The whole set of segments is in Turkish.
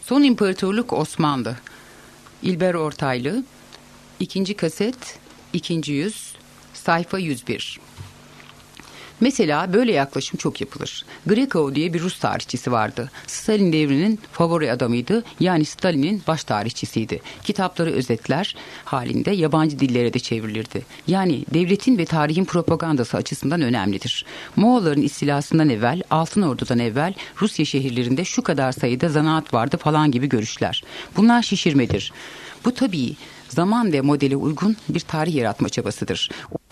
Son İmparatorluk Osmanlı. İlber Ortaylı. 2. kaset, 2. yüz, sayfa 101. Mesela böyle yaklaşım çok yapılır. Grekov diye bir Rus tarihçisi vardı. Stalin devrinin favori adamıydı. Yani Stalin'in baş tarihçisiydi. Kitapları özetler halinde yabancı dillere de çevrilirdi. Yani devletin ve tarihin propagandası açısından önemlidir. Moğolların istilasından evvel, Altın Ordu'dan evvel Rusya şehirlerinde şu kadar sayıda zanaat vardı falan gibi görüşler. Bunlar şişirmedir. Bu tabii zaman ve modele uygun bir tarih yaratma çabasıdır.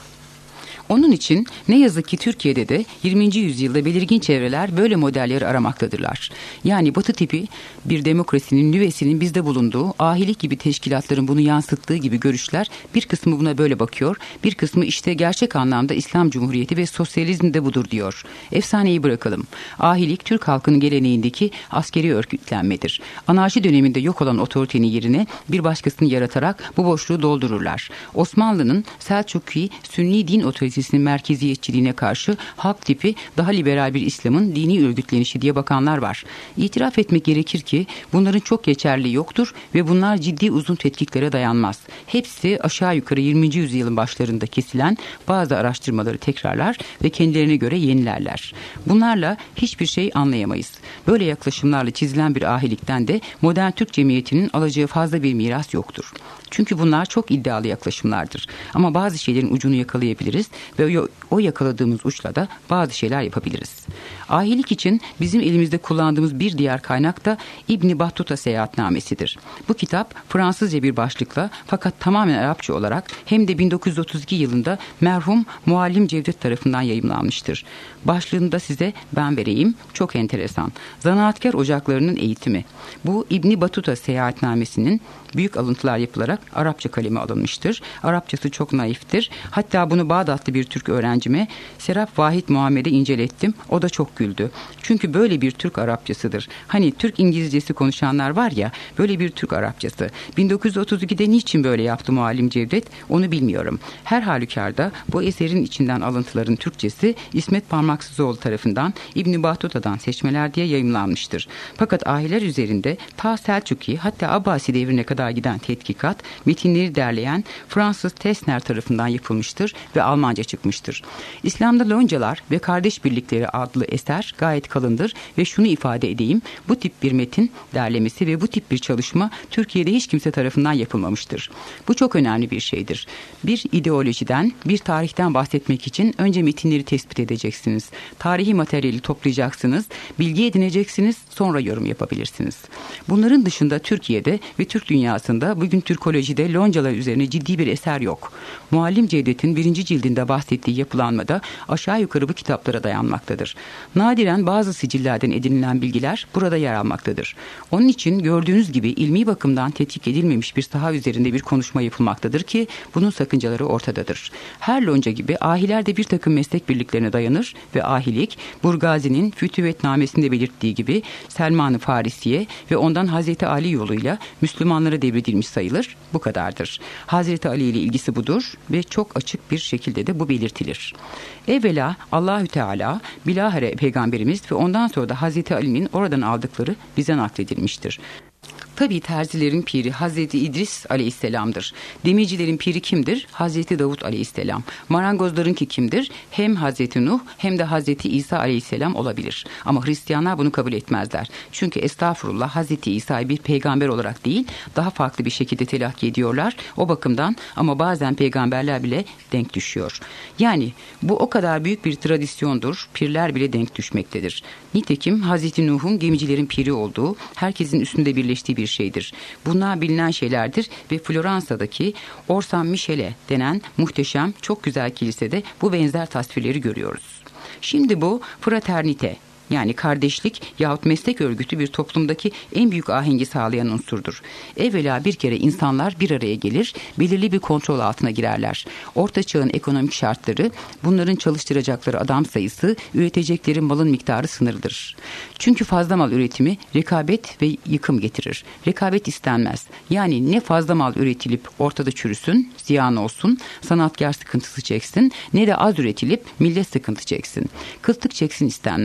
Onun için ne yazık ki Türkiye'de de 20. yüzyılda belirgin çevreler böyle modelleri aramaktadırlar. Yani Batı tipi bir demokrasinin nüvesinin bizde bulunduğu, ahilik gibi teşkilatların bunu yansıttığı gibi görüşler, bir kısmı buna böyle bakıyor, bir kısmı işte gerçek anlamda İslam Cumhuriyeti ve sosyalizm de budur diyor. Efsaneyi bırakalım. Ahilik Türk halkının geleneğindeki askeri örgütlenmedir. Anarşi döneminde yok olan otoritenin yerine bir başkasını yaratarak bu boşluğu doldururlar. Osmanlı'nın Selçuklu Sünni din otoritesinin merkeziyetçiliğine karşı halk tipi daha liberal bir İslam'ın dini örgütlenişi diye bakanlar var. İtiraf etmek gerekir ki bunların çok geçerli yoktur ve bunlar ciddi uzun tetkiklere dayanmaz. Hepsi aşağı yukarı 20. yüzyılın başlarında kesilen bazı araştırmaları tekrarlar ve kendilerine göre yenilerler. Bunlarla hiçbir şey anlayamayız. Böyle yaklaşımlarla çizilen bir ahilikten de modern Türk cemiyetinin alacağı fazla bir miras yoktur. Çünkü bunlar çok iddialı yaklaşımlardır. Ama bazı şeylerin ucunu yakalayabiliriz ve o yakaladığımız uçla da bazı şeyler yapabiliriz. Ahilik için bizim elimizde kullandığımız bir diğer kaynak da İbn Battuta seyahatnamesidir. Bu kitap Fransızca bir başlıkla fakat tamamen Arapça olarak hem de 1932 yılında merhum Muallim Cevdet tarafından yayımlanmıştır. Başlığını da size ben vereyim. Çok enteresan. Zanaatkar ocaklarının eğitimi. Bu İbn Battuta seyahatnamesinin büyük alıntılar yapılarak Arapça kaleme alınmıştır. Arapçası çok naiftir. Hatta bunu Bağdatlı bir Türk öğrencime Serap Vahit Muhammed'e incelettim. O da çok güldü. Çünkü böyle bir Türk Arapçasıdır. Hani Türk İngilizcesi konuşanlar var ya, böyle bir Türk Arapçası. 1932'de niçin böyle yaptı Muallim Cevdet? Onu bilmiyorum. Her halükarda bu eserin içinden alıntıların Türkçesi İsmet Parmaksızoğlu tarafından İbn Battuta'dan seçmeler diye yayımlanmıştır. Fakat ahiler üzerinde ta Selçuklu hatta Abbasi devrine kadar giden tetkikat, metinleri derleyen Fransız Tesner tarafından yapılmıştır ve Almanca çıkmıştır. İslam'da Loncalar ve Kardeş Birlikleri adlı eser gayet kalındır ve şunu ifade edeyim, bu tip bir metin derlemesi ve bu tip bir çalışma Türkiye'de hiç kimse tarafından yapılmamıştır. Bu çok önemli bir şeydir. Bir ideolojiden, bir tarihten bahsetmek için önce metinleri tespit edeceksiniz. Tarihi materyali toplayacaksınız, bilgi edineceksiniz, sonra yorum yapabilirsiniz. Bunların dışında Türkiye'de ve Türk dünyasında bugün Türkolojide Loncalar üzerine ciddi bir eser yok. Muallim Cevdet'in 1. cildinde bahsettiği yapılanmada aşağı yukarı bu kitaplara dayanmaktadır. Nadiren bazı sicillerden edinilen bilgiler burada yer almaktadır. Onun için gördüğünüz gibi ilmi bakımdan tetkik edilmemiş bir saha üzerinde bir konuşma yapılmaktadır ki bunun sakıncaları ortadadır. Her lonca gibi ahiler de bir takım meslek birliklerine dayanır ve ahilik Burgazi'nin Fütüvetnamesinde belirttiği gibi Selman-ı Farisiye ve ondan Hazreti Ali yoluyla Müslümanlara devredilmiş sayılır. Bu kadardır. Hazreti Ali ile ilgisi budur ve çok açık bir şekilde de bu belirtilir. Evvela Allahü Teala bilahare peygamberimiz ve ondan sonra da Hazreti Ali'nin oradan aldıkları bize nakledilmiştir. Tabii terzilerin piri Hazreti İdris Aleyhisselam'dır. Demircilerin piri kimdir? Hazreti Davut Aleyhisselam. Marangozlarınki kimdir? Hem Hazreti Nuh hem de Hazreti İsa Aleyhisselam olabilir. Ama Hristiyanlar bunu kabul etmezler. Çünkü estağfurullah Hazreti İsa'yı bir peygamber olarak değil, daha farklı bir şekilde telakki ediyorlar. O bakımdan ama bazen peygamberler bile denk düşüyor. Yani bu o kadar büyük bir tradisyondur. Pirler bile denk düşmektedir. Nitekim Hazreti Nuh'un gemicilerin piri olduğu, herkesin üstünde birleştiği bir şeydir. Bunlar bilinen şeylerdir ve Floransa'daki Orsan Michele denen muhteşem, çok güzel kilisede bu benzer tasvirleri görüyoruz. Şimdi bu fraternite, yani kardeşlik yahut meslek örgütü bir toplumdaki en büyük ahengi sağlayan unsurdur. Evvela bir kere insanlar bir araya gelir, belirli bir kontrol altına girerler. Orta çağın ekonomik şartları, bunların çalıştıracakları adam sayısı, üretecekleri malın miktarı sınırlıdır. Çünkü fazla mal üretimi rekabet ve yıkım getirir. Rekabet istenmez. Yani ne fazla mal üretilip ortada çürüsün, ziyan olsun, sanatkar sıkıntısı çeksin, ne de az üretilip millet sıkıntı çeksin. Kıtlık çeksin istenmez.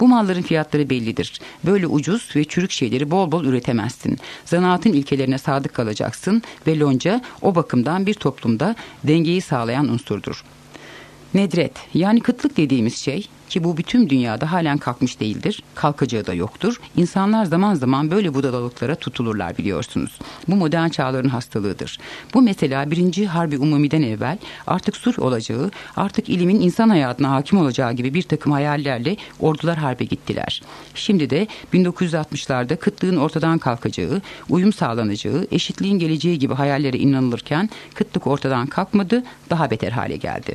Bu malların fiyatları bellidir. Böyle ucuz ve çürük şeyleri bol bol üretemezsin. Zanaatın ilkelerine sadık kalacaksın ve lonca o bakımdan bir toplumda dengeyi sağlayan unsurdur. Nedret, yani kıtlık dediğimiz şey, ki bu bütün dünyada halen kalkmış değildir, kalkacağı da yoktur. İnsanlar zaman zaman böyle budalalıklara tutulurlar, biliyorsunuz. Bu modern çağların hastalığıdır. Bu mesela 1. Harbi Umumi'den evvel artık sulh olacağı, artık ilimin insan hayatına hakim olacağı gibi bir takım hayallerle ordular harbe gittiler. Şimdi de 1960'larda kıtlığın ortadan kalkacağı, uyum sağlanacağı, eşitliğin geleceği gibi hayallere inanılırken kıtlık ortadan kalkmadı, daha beter hale geldi.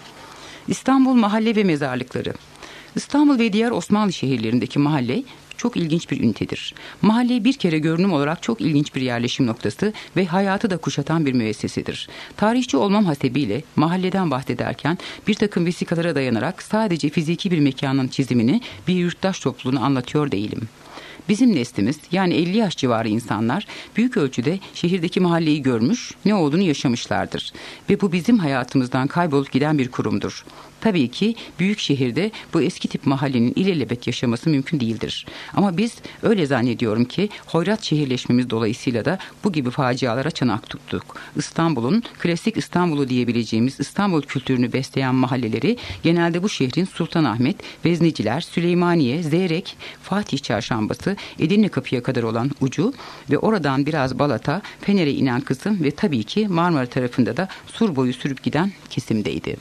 İstanbul mahalle ve mezarlıkları. İstanbul ve diğer Osmanlı şehirlerindeki mahalle çok ilginç bir ünitedir. Mahalle bir kere görünüm olarak çok ilginç bir yerleşim noktası ve hayatı da kuşatan bir müessesedir. Tarihçi olmam hasebiyle mahalleden bahsederken bir takım vesikalara dayanarak sadece fiziki bir mekanın çizimini, bir yurttaş topluluğunu anlatıyor değilim. Bizim neslimiz, yani 50 yaş civarı insanlar büyük ölçüde şehirdeki mahalleyi görmüş, ne olduğunu yaşamışlardır. Ve bu bizim hayatımızdan kaybolup giden bir kurumdur. Tabii ki büyük şehirde bu eski tip mahallenin ilelebet yaşaması mümkün değildir. Ama biz öyle zannediyorum ki hoyrat şehirleşmemiz dolayısıyla da bu gibi facialara çanak tuttuk. İstanbul'un klasik İstanbul'u diyebileceğimiz İstanbul kültürünü besleyen mahalleleri genelde bu şehrin Sultanahmet, Vezneciler, Süleymaniye, Zeyrek, Fatih Çarşambası, Edirne Kapı'ya kadar olan ucu ve oradan biraz Balat'a, Fener'e inen kısım ve tabii ki Marmara tarafında da sur boyu sürüp giden kesimdeydi.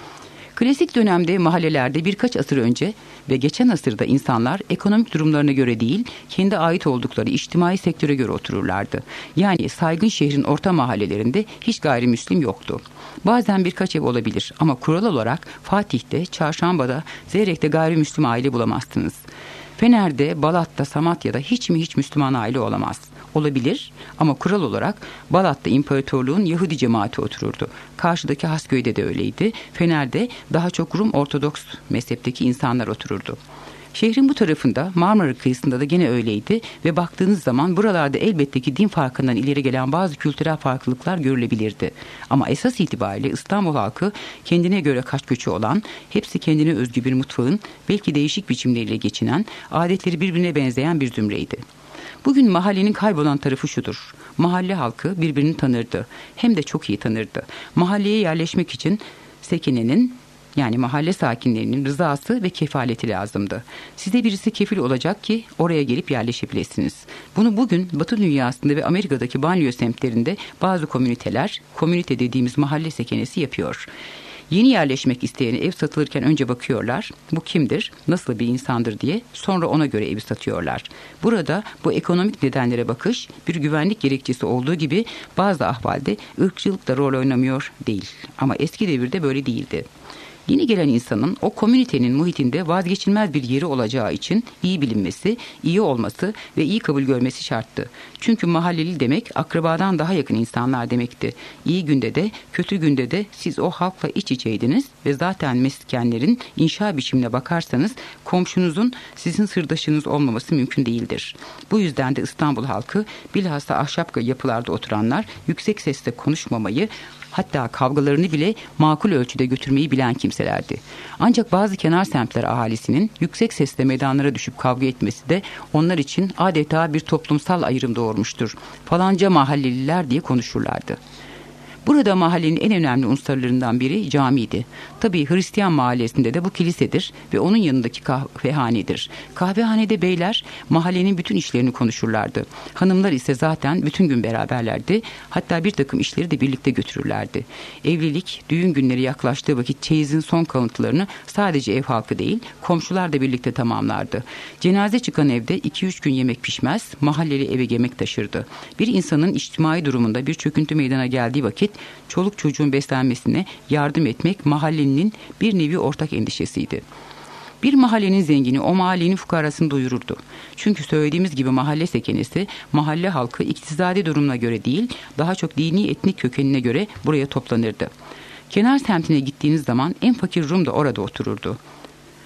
Klasik dönemde mahallelerde birkaç asır önce ve geçen asırda insanlar ekonomik durumlarına göre değil, kendi ait oldukları içtimai sektöre göre otururlardı. Yani saygın şehrin orta mahallelerinde hiç gayrimüslim yoktu. Bazen birkaç ev olabilir ama kural olarak Fatih'te, Çarşamba'da, Zeyrek'te gayrimüslim aile bulamazsınız. Fener'de, Balat'ta, Samatya'da hiç Müslüman aile olamaz. Olabilir ama kural olarak Balat'ta imparatorluğun Yahudi cemaati otururdu. Karşıdaki Hasköy'de de öyleydi. Fener'de daha çok Rum Ortodoks mezhepteki insanlar otururdu. Şehrin bu tarafında, Marmara kıyısında da gene öyleydi ve baktığınız zaman buralarda elbette ki din farkından ileri gelen bazı kültürel farklılıklar görülebilirdi. Ama esas itibariyle İstanbul halkı kendine göre kaç göçü olan, hepsi kendine özgü bir mutfağın belki değişik biçimleriyle geçinen, adetleri birbirine benzeyen bir zümreydi. Bugün mahallenin kaybolan tarafı şudur. Mahalle halkı birbirini tanırdı. Hem de çok iyi tanırdı. Mahalleye yerleşmek için sekinenin, yani mahalle sakinlerinin rızası ve kefaleti lazımdı. Size birisi kefil olacak ki oraya gelip yerleşebilirsiniz. Bunu bugün Batı dünyasında ve Amerika'daki banliyö semtlerinde bazı komüniteler, komünite dediğimiz mahalle sekenesi yapıyor. Yeni yerleşmek isteyene ev satılırken önce bakıyorlar, bu kimdir, nasıl bir insandır diye, sonra ona göre evi satıyorlar. Burada bu ekonomik nedenlere bakış bir güvenlik gerekçesi olduğu gibi bazı ahvalde ırkçılık da rol oynamıyor değil. Ama eski devirde böyle değildi. Yeni gelen insanın o komünitenin muhitinde vazgeçilmez bir yeri olacağı için iyi bilinmesi, iyi olması ve iyi kabul görmesi şarttı. Çünkü mahalleli demek akrabadan daha yakın insanlar demekti. İyi günde de kötü günde de siz o halkla iç içeydiniz ve zaten meskenlerin inşa biçimine bakarsanız komşunuzun sizin sırdaşınız olmaması mümkün değildir. Bu yüzden de İstanbul halkı bilhassa ahşap yapılarda oturanlar yüksek sesle konuşmamayı, hatta kavgalarını bile makul ölçüde götürmeyi bilen kimselerdi. Ancak bazı kenar semtler ahalisinin yüksek sesle meydanlara düşüp kavga etmesi de onlar için adeta bir toplumsal ayrım doğurmuştur. Falanca mahalleliler diye konuşurlardı. Burada mahallenin en önemli unsurlarından biri camiydi. Tabii Hristiyan mahallesinde de bu kilisedir ve onun yanındaki kahvehanedir. Kahvehanede beyler mahallenin bütün işlerini konuşurlardı. Hanımlar ise zaten bütün gün beraberlerdi. Hatta bir takım işleri de birlikte götürürlerdi. Evlilik, düğün günleri yaklaştığı vakit çeyizin son kalıntılarını sadece ev halkı değil, komşular da birlikte tamamlardı. Cenaze çıkan evde 2-3 gün yemek pişmez, mahalleli eve yemek taşırdı. Bir insanın içtimai durumunda bir çöküntü meydana geldiği vakit çoluk çocuğun beslenmesine yardım etmek mahallenin bir nevi ortak endişesiydi. Bir mahallenin zengini o mahallenin fukarasını doyururdu. Çünkü söylediğimiz gibi mahalle sekenesi, mahalle halkı iktisadi durumuna göre değil, daha çok dini etnik kökenine göre buraya toplanırdı. Kenar semtine gittiğiniz zaman en fakir Rum da orada otururdu.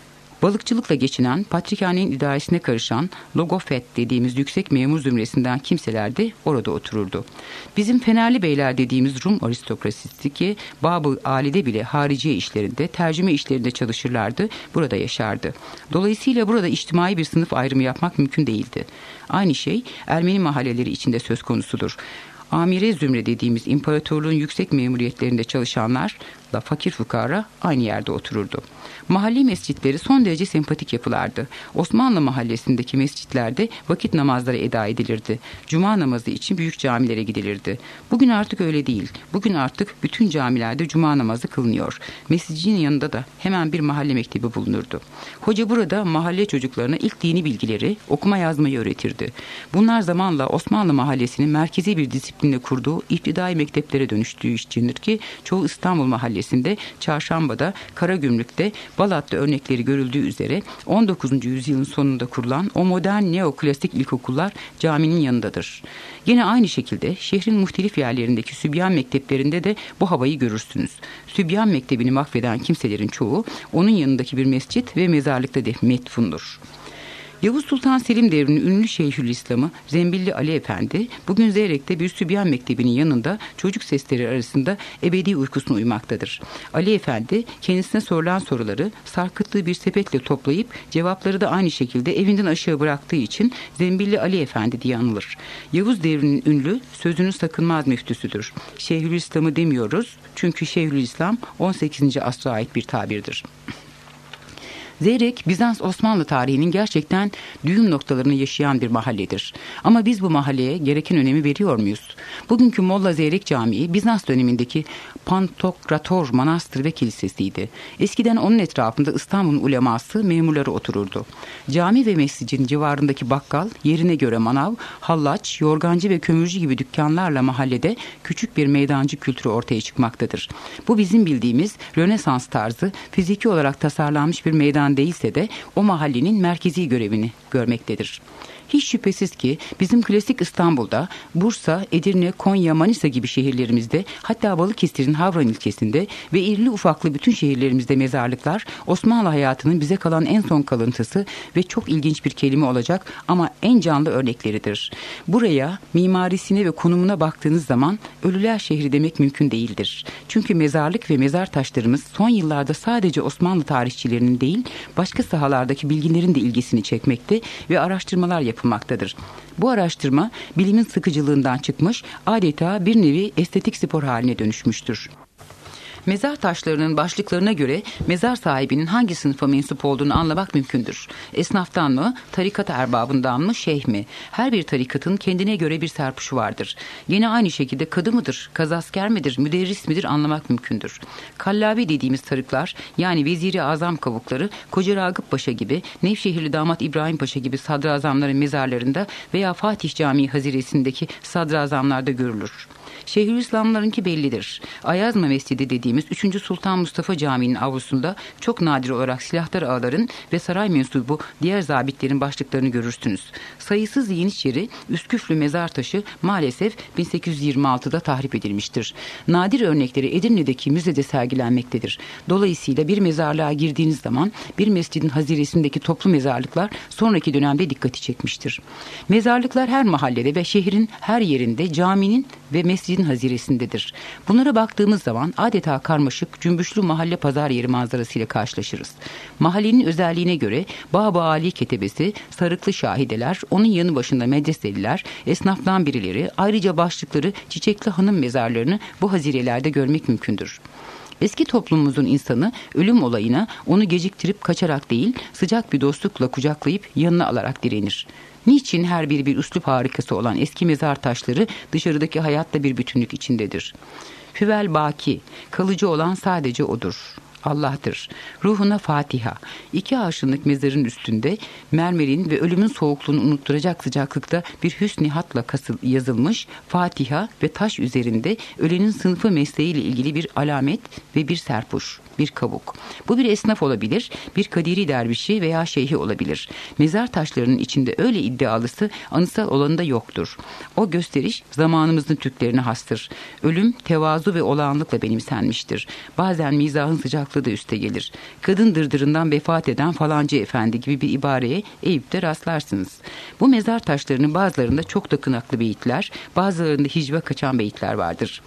Balıkçılıkla geçinen, patrikhanenin idaresine karışan logofet dediğimiz yüksek memur zümresinden kimseler de orada otururdu. Bizim Fenerli beyler dediğimiz Rum aristokrasisi ki Bab-ı Ali'de bile hariciye işlerinde, tercüme işlerinde çalışırlardı, burada yaşardı. Dolayısıyla burada içtimai bir sınıf ayrımı yapmak mümkün değildi. Aynı şey Ermeni mahalleleri içinde söz konusudur. Amire zümre dediğimiz imparatorluğun yüksek memuriyetlerinde çalışanlarla fakir fukara aynı yerde otururdu. Mahalli mescitleri son derece sempatik yapılardı. Osmanlı mahallesindeki mescitlerde vakit namazları eda edilirdi. Cuma namazı için büyük camilere gidilirdi. Bugün artık öyle değil. Bugün artık bütün camilerde cuma namazı kılınıyor. Mescidin yanında da hemen bir mahalle mektebi bulunurdu. Hoca burada mahalle çocuklarına ilk dini bilgileri, okuma yazmayı öğretirdi. Bunlar zamanla Osmanlı mahallesinin merkezi bir disiplinle kurduğu iptidai mekteplere dönüştüğü içindir ki çoğu İstanbul mahallesinde, Çarşamba'da, Karagümrük'te, Balat'ta örnekleri görüldüğü üzere 19. yüzyılın sonunda kurulan o modern neoklasik ilkokullar caminin yanındadır. Yine aynı şekilde şehrin muhtelif yerlerindeki Sübyan mekteplerinde de bu havayı görürsünüz. Sübyan mektebini vakfeden kimselerin çoğu onun yanındaki bir mescit ve mezarlıkta metfundur. Yavuz Sultan Selim devrinin ünlü Şeyhülislam'ı Zembilli Ali Efendi bugün Zeyrek'te bir Sübyan Mektebi'nin yanında çocuk sesleri arasında ebedi uykusuna uyumaktadır. Ali Efendi kendisine sorulan soruları sarkıttığı bir sepetle toplayıp cevapları da aynı şekilde evinden aşağı bıraktığı için Zembilli Ali Efendi diye anılır. Yavuz devrinin ünlü sözünün sakınmaz müftüsüdür. Şeyhülislam'ı demiyoruz çünkü Şeyhülislam 18. asra ait bir tabirdir. Zeyrek, Bizans-Osmanlı tarihinin gerçekten düğüm noktalarını yaşayan bir mahalledir. Ama biz bu mahalleye gereken önemi veriyor muyuz? Bugünkü Molla Zeyrek Camii, Bizans dönemindeki Pantokrator Manastır ve Kilisesiydi. Eskiden onun etrafında İstanbul'un uleması, memurları otururdu. Cami ve mescidin civarındaki bakkal, yerine göre manav, hallaç, yorgancı ve kömürcü gibi dükkanlarla mahallede küçük bir meydancı kültürü ortaya çıkmaktadır. Bu bizim bildiğimiz Rönesans tarzı, fiziki olarak tasarlanmış bir meydan değilse de o mahallenin merkezi görevini görmektedir. Hiç şüphesiz ki bizim klasik İstanbul'da, Bursa, Edirne, Konya, Manisa gibi şehirlerimizde, hatta Balıkesir'in Havran ilçesinde ve irili ufaklı bütün şehirlerimizde mezarlıklar Osmanlı hayatının bize kalan en son kalıntısı ve çok ilginç bir kelime olacak ama en canlı örnekleridir. Buraya, mimarisine ve konumuna baktığınız zaman ölüler şehri demek mümkün değildir. Çünkü mezarlık ve mezar taşlarımız son yıllarda sadece Osmanlı tarihçilerinin değil, başka sahalardaki bilginlerin de ilgisini çekmekte ve araştırmalar yapılmaktadır. Bu araştırma bilimin sıkıcılığından çıkmış, adeta bir nevi estetik spor haline dönüşmüştür. Mezar taşlarının başlıklarına göre mezar sahibinin hangi sınıfa mensup olduğunu anlamak mümkündür. Esnaftan mı, tarikat erbabından mı, şeyh mi? Her bir tarikatın kendine göre bir serpuşu vardır. Yine aynı şekilde kadı mıdır, kazasker midir, müderris midir anlamak mümkündür. Kallabi dediğimiz tarıklar, yani Vezir-i Azam kavukları, Koca Ragıp Paşa gibi, Nevşehirli Damat İbrahim Paşa gibi sadrazamların mezarlarında veya Fatih Camii haziresindeki sadrazamlarda görülür. Şeyhülislamlarınki bellidir. Ayazma Mescidi dediğimiz 3. Sultan Mustafa Camii'nin avlusunda çok nadir olarak silahtar ağaların ve saray mensubu diğer zabitlerin başlıklarını görürsünüz. Sayısız Yeniçeri, Üsküflü mezar taşı maalesef 1826'da tahrip edilmiştir. Nadir örnekleri Edirne'deki müzede sergilenmektedir. Dolayısıyla bir mezarlığa girdiğiniz zaman bir mescidin haziresindeki toplu mezarlıklar sonraki dönemde dikkati çekmiştir. Mezarlıklar her mahallede ve şehrin her yerinde caminin ve mescidin haziresindedir. Bunlara baktığımız zaman adeta karmaşık, cümbüşlü mahalle pazar yeri manzarasıyla karşılaşırız. Mahallenin özelliğine göre Bab-ı Ali ketebesi, sarıklı şahideler, onun yanı başında medreseliler, esnaftan birileri, ayrıca başlıkları çiçekli hanım mezarlarını bu hazirelerde görmek mümkündür. Eski toplumumuzun insanı ölüm olayına onu geciktirip kaçarak değil, sıcak bir dostlukla kucaklayıp yanına alarak direnir. Niçin her biri bir üslup harikası olan eski mezar taşları dışarıdaki hayatla bir bütünlük içindedir? Hüvel baki, kalıcı olan sadece odur. Allah'tır. Ruhuna Fatiha. 2 arşınlık mezarın üstünde mermerin ve ölümün soğukluğunu unutturacak sıcaklıkta bir hüsn-i hatla yazılmış Fatiha ve taş üzerinde ölenin sınıfı mesleğiyle ilgili bir alamet ve bir serpuş, bir kavuk. Bu bir esnaf olabilir, bir kadiri dervişi veya şeyhi olabilir. Mezar taşlarının içinde öyle iddialısı, anısal olanı da yoktur. O gösteriş zamanımızın Türklerine hastır. Ölüm tevazu ve olağanlıkla benimsenmiştir. Bazen mizahın sıcaklığı da üste gelir. Kadın dırdırından vefat eden falanca efendi gibi bir ibareye Eyüp'te rastlarsınız. Bu mezar taşlarının bazılarında çok dokunaklı beyitler, bazılarında hicve kaçan beyitler vardır.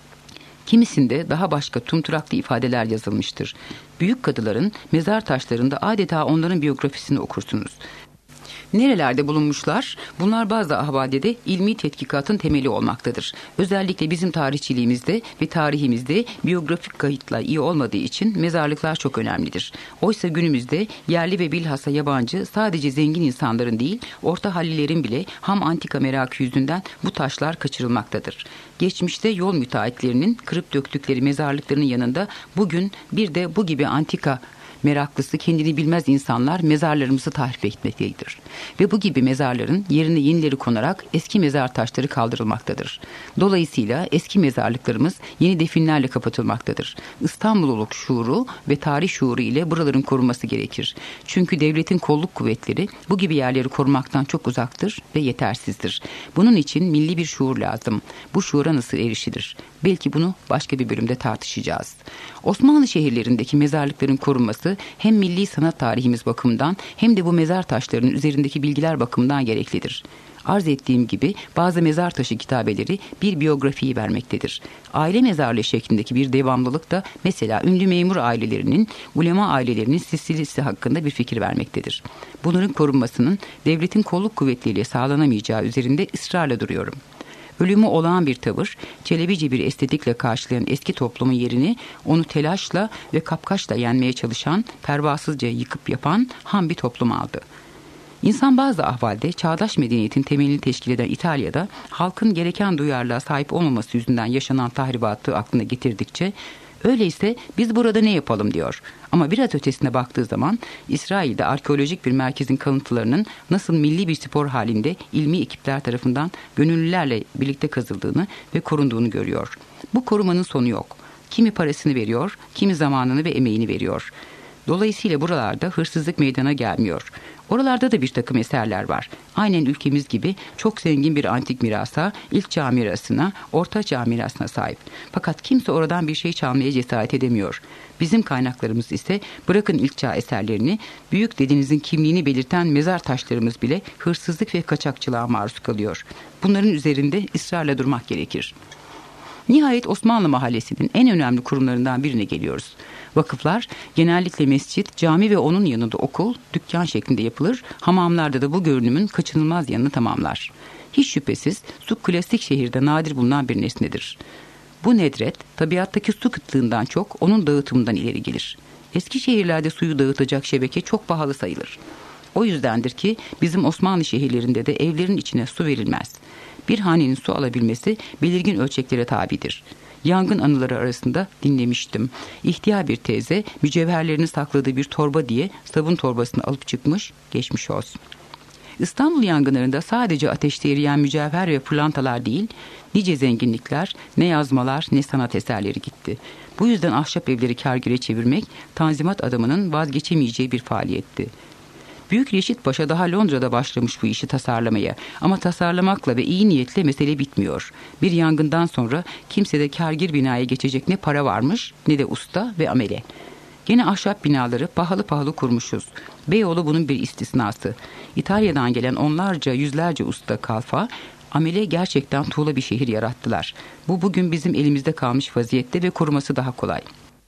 Kimisinde daha başka tumturaklı ifadeler yazılmıştır. Büyük kadıların mezar taşlarında adeta onların biyografisini okursunuz. Nerelerde bulunmuşlar? Bunlar bazı ahvalde ilmi tetkikatın temeli olmaktadır. Özellikle bizim tarihçiliğimizde ve tarihimizde biyografik kayıtlar iyi olmadığı için mezarlıklar çok önemlidir. Oysa günümüzde yerli ve bilhassa yabancı sadece zengin insanların değil, orta hallilerin bile ham antika merakı yüzünden bu taşlar kaçırılmaktadır. Geçmişte yol müteahhitlerinin kırıp döktükleri mezarlıkların yanında bugün bir de bu gibi antika meraklısı, kendini bilmez insanlar mezarlarımızı tahrip etmektedir. Ve bu gibi mezarların yerine yenileri konarak eski mezar taşları kaldırılmaktadır. Dolayısıyla eski mezarlıklarımız yeni definlerle kapatılmaktadır. İstanbululuk şuuru ve tarih şuuru ile buraların korunması gerekir. Çünkü devletin kolluk kuvvetleri bu gibi yerleri korumaktan çok uzaktır ve yetersizdir. Bunun için milli bir şuur lazım. Bu şuura nasıl erişilir? Belki bunu başka bir bölümde tartışacağız. Osmanlı şehirlerindeki mezarlıkların korunması hem milli sanat tarihimiz bakımından hem de bu mezar taşlarının üzerindeki bilgiler bakımından gereklidir. Arz ettiğim gibi bazı mezar taşı kitabeleri bir biyografiyi vermektedir. Aile mezarlığı şeklindeki bir devamlılık da mesela ünlü memur ailelerinin, ulema ailelerinin silsilesi hakkında bir fikir vermektedir. Bunların korunmasının devletin kolluk kuvvetleriyle sağlanamayacağı üzerinde ısrarla duruyorum. Ölümü olağan bir tavır, çelebici bir estetikle karşılayan eski toplumun yerini onu telaşla ve kapkaçla yenmeye çalışan, pervasızca yıkıp yapan ham bir toplum aldı. İnsan bazı ahvalde çağdaş medeniyetin temelini teşkil eden İtalya'da halkın gereken duyarlılığa sahip olmaması yüzünden yaşanan tahribatı aklına getirdikçe öyleyse biz burada ne yapalım diyor. Ama biraz ötesine baktığı zaman İsrail'de arkeolojik bir merkezin kalıntılarının nasıl milli bir spor halinde ilmi ekipler tarafından gönüllülerle birlikte kazıldığını ve korunduğunu görüyor. Bu korumanın sonu yok. Kimi parasını veriyor, kimi zamanını ve emeğini veriyor. Dolayısıyla buralarda hırsızlık meydana gelmiyor. Oralarda da bir takım eserler var. Aynen ülkemiz gibi çok zengin bir antik mirasa, ilk çağ mirasına, orta çağ mirasına sahip. Fakat kimse oradan bir şey çalmaya cesaret edemiyor. Bizim kaynaklarımız ise bırakın ilk çağ eserlerini, büyük dedenizin kimliğini belirten mezar taşlarımız bile hırsızlık ve kaçakçılığa maruz kalıyor. Bunların üzerinde ısrarla durmak gerekir. Nihayet Osmanlı mahallesinin en önemli kurumlarından birine geliyoruz. Vakıflar genellikle mescit, cami ve onun yanında okul, dükkan şeklinde yapılır. Hamamlarda da bu görünümün kaçınılmaz yanını tamamlar. Hiç şüphesiz su klasik şehirde nadir bulunan bir nesnedir. Bu nedret tabiattaki su kıtlığından çok onun dağıtımından ileri gelir. Eski şehirlerde suyu dağıtacak şebeke çok pahalı sayılır. O yüzdendir ki bizim Osmanlı şehirlerinde de evlerin içine su verilmez. Bir hanenin su alabilmesi belirgin ölçeklere tabidir. Yangın anıları arasında dinlemiştim. İhtiyar bir teyze mücevherlerini sakladığı bir torba diye sabun torbasını alıp çıkmış, geçmiş olsun. İstanbul yangınlarında sadece ateşte eriyen mücevher ve pırlantalar değil, nice zenginlikler, ne yazmalar ne sanat eserleri gitti. Bu yüzden ahşap evleri kârgâre çevirmek Tanzimat adamının vazgeçemeyeceği bir faaliyetti. Büyük Reşit Paşa daha Londra'da başlamış bu işi tasarlamaya ama tasarlamakla ve iyi niyetle mesele bitmiyor. Bir yangından sonra kimsede kârgir binaya geçecek ne para varmış ne de usta ve amele. Gene ahşap binaları pahalı pahalı kurmuşuz. Beyoğlu bunun bir istisnası. İtalya'dan gelen onlarca yüzlerce usta kalfa amele gerçekten tuğla bir şehir yarattılar. Bu bugün bizim elimizde kalmış vaziyette ve koruması daha kolay.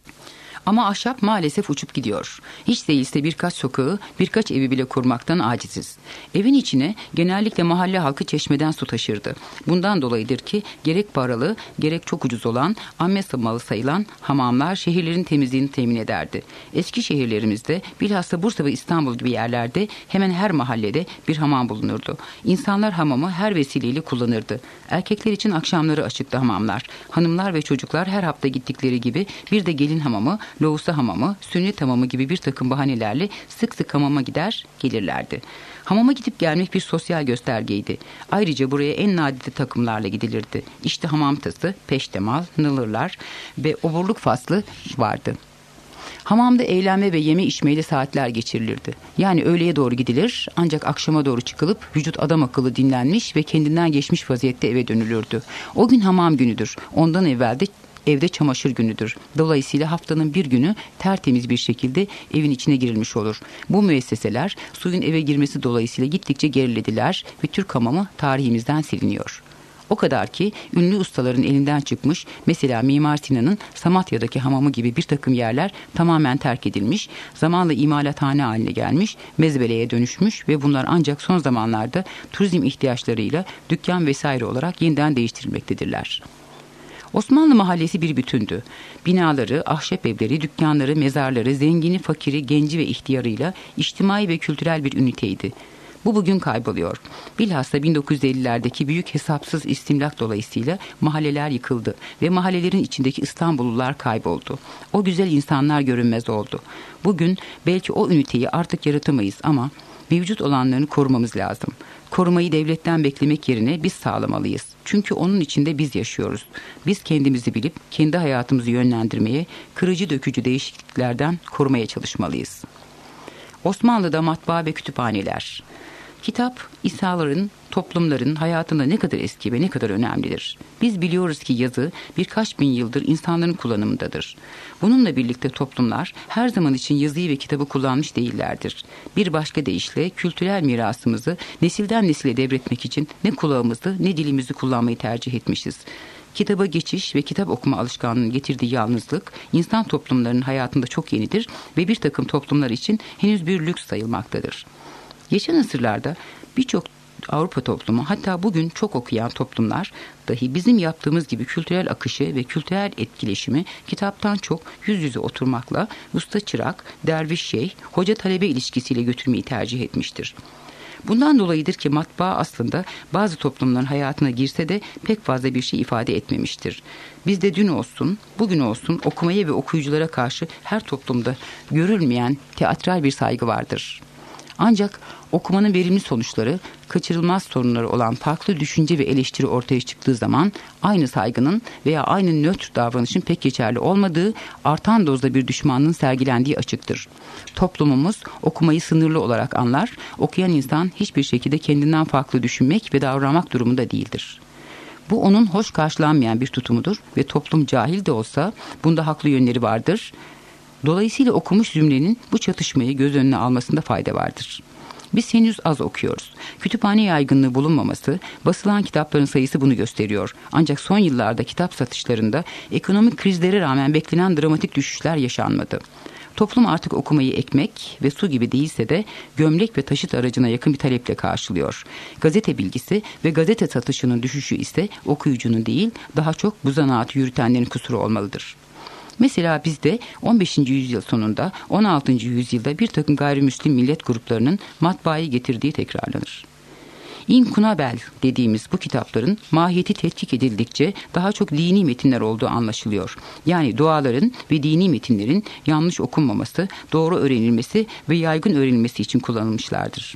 Ama ahşap maalesef uçup gidiyor. Hiç değilse birkaç sokağı, birkaç evi bile kurmaktan aciziz. Evin içine genellikle mahalle halkı çeşmeden su taşırdı. Bundan dolayıdır ki gerek paralı, gerek çok ucuz olan, amme malı sayılan hamamlar şehirlerin temizliğini temin ederdi. Eski şehirlerimizde, bilhassa Bursa ve İstanbul gibi yerlerde hemen her mahallede bir hamam bulunurdu. İnsanlar hamamı her vesileyle kullanırdı. Erkekler için akşamları açıktı hamamlar. Hanımlar ve çocuklar her hafta gittikleri gibi bir de gelin hamamı, loğusa hamamı, sünnet hamamı gibi bir takım bahanelerle sık sık hamama gider gelirlerdi. Hamama gidip gelmek bir sosyal göstergeydi. Ayrıca buraya en nadide takımlarla gidilirdi. İşte hamam tası, peştemal, nılırlar ve oburluk faslı vardı. Hamamda eğlenme ve yeme içmeyle saatler geçirilirdi. Yani öğleye doğru gidilir ancak akşama doğru çıkılıp vücut adam akıllı dinlenmiş ve kendinden geçmiş vaziyette eve dönülürdü. O gün hamam günüdür. Ondan evvel de evde çamaşır günüdür. Dolayısıyla haftanın bir günü tertemiz bir şekilde evin içine girilmiş olur. Bu müesseseler suyun eve girmesi dolayısıyla gittikçe gerilediler ve Türk hamamı tarihimizden siliniyor. O kadar ki ünlü ustaların elinden çıkmış, mesela Mimar Sinan'ın Samatya'daki hamamı gibi bir takım yerler tamamen terk edilmiş, zamanla imalathane haline gelmiş, mezbeleye dönüşmüş ve bunlar ancak son zamanlarda turizm ihtiyaçlarıyla dükkan vesaire olarak yeniden değiştirilmektedirler. Osmanlı mahallesi bir bütündü. Binaları, ahşap evleri, dükkanları, mezarları, zengini, fakiri, genci ve ihtiyarıyla içtimai ve kültürel bir üniteydi. Bu bugün kayboluyor. Bilhassa 1950'lerdeki büyük hesapsız istimlak dolayısıyla mahalleler yıkıldı ve mahallelerin içindeki İstanbullular kayboldu. O güzel insanlar görünmez oldu. Bugün belki o üniteyi artık yaratamayız ama mevcut olanlarını korumamız lazım. Korumayı devletten beklemek yerine biz sağlamalıyız. Çünkü onun içinde biz yaşıyoruz. Biz kendimizi bilip kendi hayatımızı yönlendirmeye, kırıcı dökücü değişikliklerden korumaya çalışmalıyız. Osmanlı'da matbaa ve kütüphaneler. Kitap, insanların, toplumların hayatında ne kadar eski ve ne kadar önemlidir. Biz biliyoruz ki yazı birkaç bin yıldır insanların kullanımındadır. Bununla birlikte toplumlar her zaman için yazıyı ve kitabı kullanmış değillerdir. Bir başka deyişle kültürel mirasımızı nesilden nesile devretmek için ne kulağımızı ne dilimizi kullanmayı tercih etmişiz. Kitaba geçiş ve kitap okuma alışkanlığının getirdiği yalnızlık insan toplumlarının hayatında çok yenidir ve bir takım toplumlar için henüz bir lüks sayılmaktadır. Geçen asırlarda birçok Avrupa toplumu, hatta bugün çok okuyan toplumlar dahi bizim yaptığımız gibi kültürel akışı ve kültürel etkileşimi kitaptan çok yüz yüze oturmakla usta çırak, derviş şeyh, hoca talebe ilişkisiyle götürmeyi tercih etmiştir. Bundan dolayıdır ki matbaa aslında bazı toplumların hayatına girse de pek fazla bir şey ifade etmemiştir. Bizde dün olsun, bugün olsun okumaya ve okuyuculara karşı her toplumda görülmeyen teatral bir saygı vardır. Ancak okumanın verimli sonuçları, kaçırılmaz sorunları olan farklı düşünce ve eleştiri ortaya çıktığı zaman aynı saygının veya aynı nötr davranışın pek geçerli olmadığı, artan dozda bir düşmanlığın sergilendiği açıktır. Toplumumuz okumayı sınırlı olarak anlar, okuyan insan hiçbir şekilde kendinden farklı düşünmek ve davranmak durumunda değildir. Bu onun hoş karşılanmayan bir tutumudur ve toplum cahil de olsa bunda haklı yönleri vardır. Dolayısıyla okumuş zümrenin bu çatışmayı göz önüne almasında fayda vardır. Biz henüz az okuyoruz. Kütüphane yaygınlığı bulunmaması, basılan kitapların sayısı bunu gösteriyor. Ancak son yıllarda kitap satışlarında ekonomik krizlere rağmen beklenen dramatik düşüşler yaşanmadı. Toplum artık okumayı ekmek ve su gibi değilse de gömlek ve taşıt aracına yakın bir taleple karşılıyor. Gazete bilgisi ve gazete satışının düşüşü ise okuyucunun değil, daha çok bu zanaatı yürütenlerin kusuru olmalıdır. Mesela bizde 15. yüzyıl sonunda 16. yüzyılda bir takım gayrimüslim millet gruplarının matbaayı getirdiği tekrarlanır. İnkunabel dediğimiz bu kitapların mahiyeti tetkik edildikçe daha çok dini metinler olduğu anlaşılıyor. Yani duaların ve dini metinlerin yanlış okunmaması, doğru öğrenilmesi ve yaygın öğrenilmesi için kullanılmışlardır.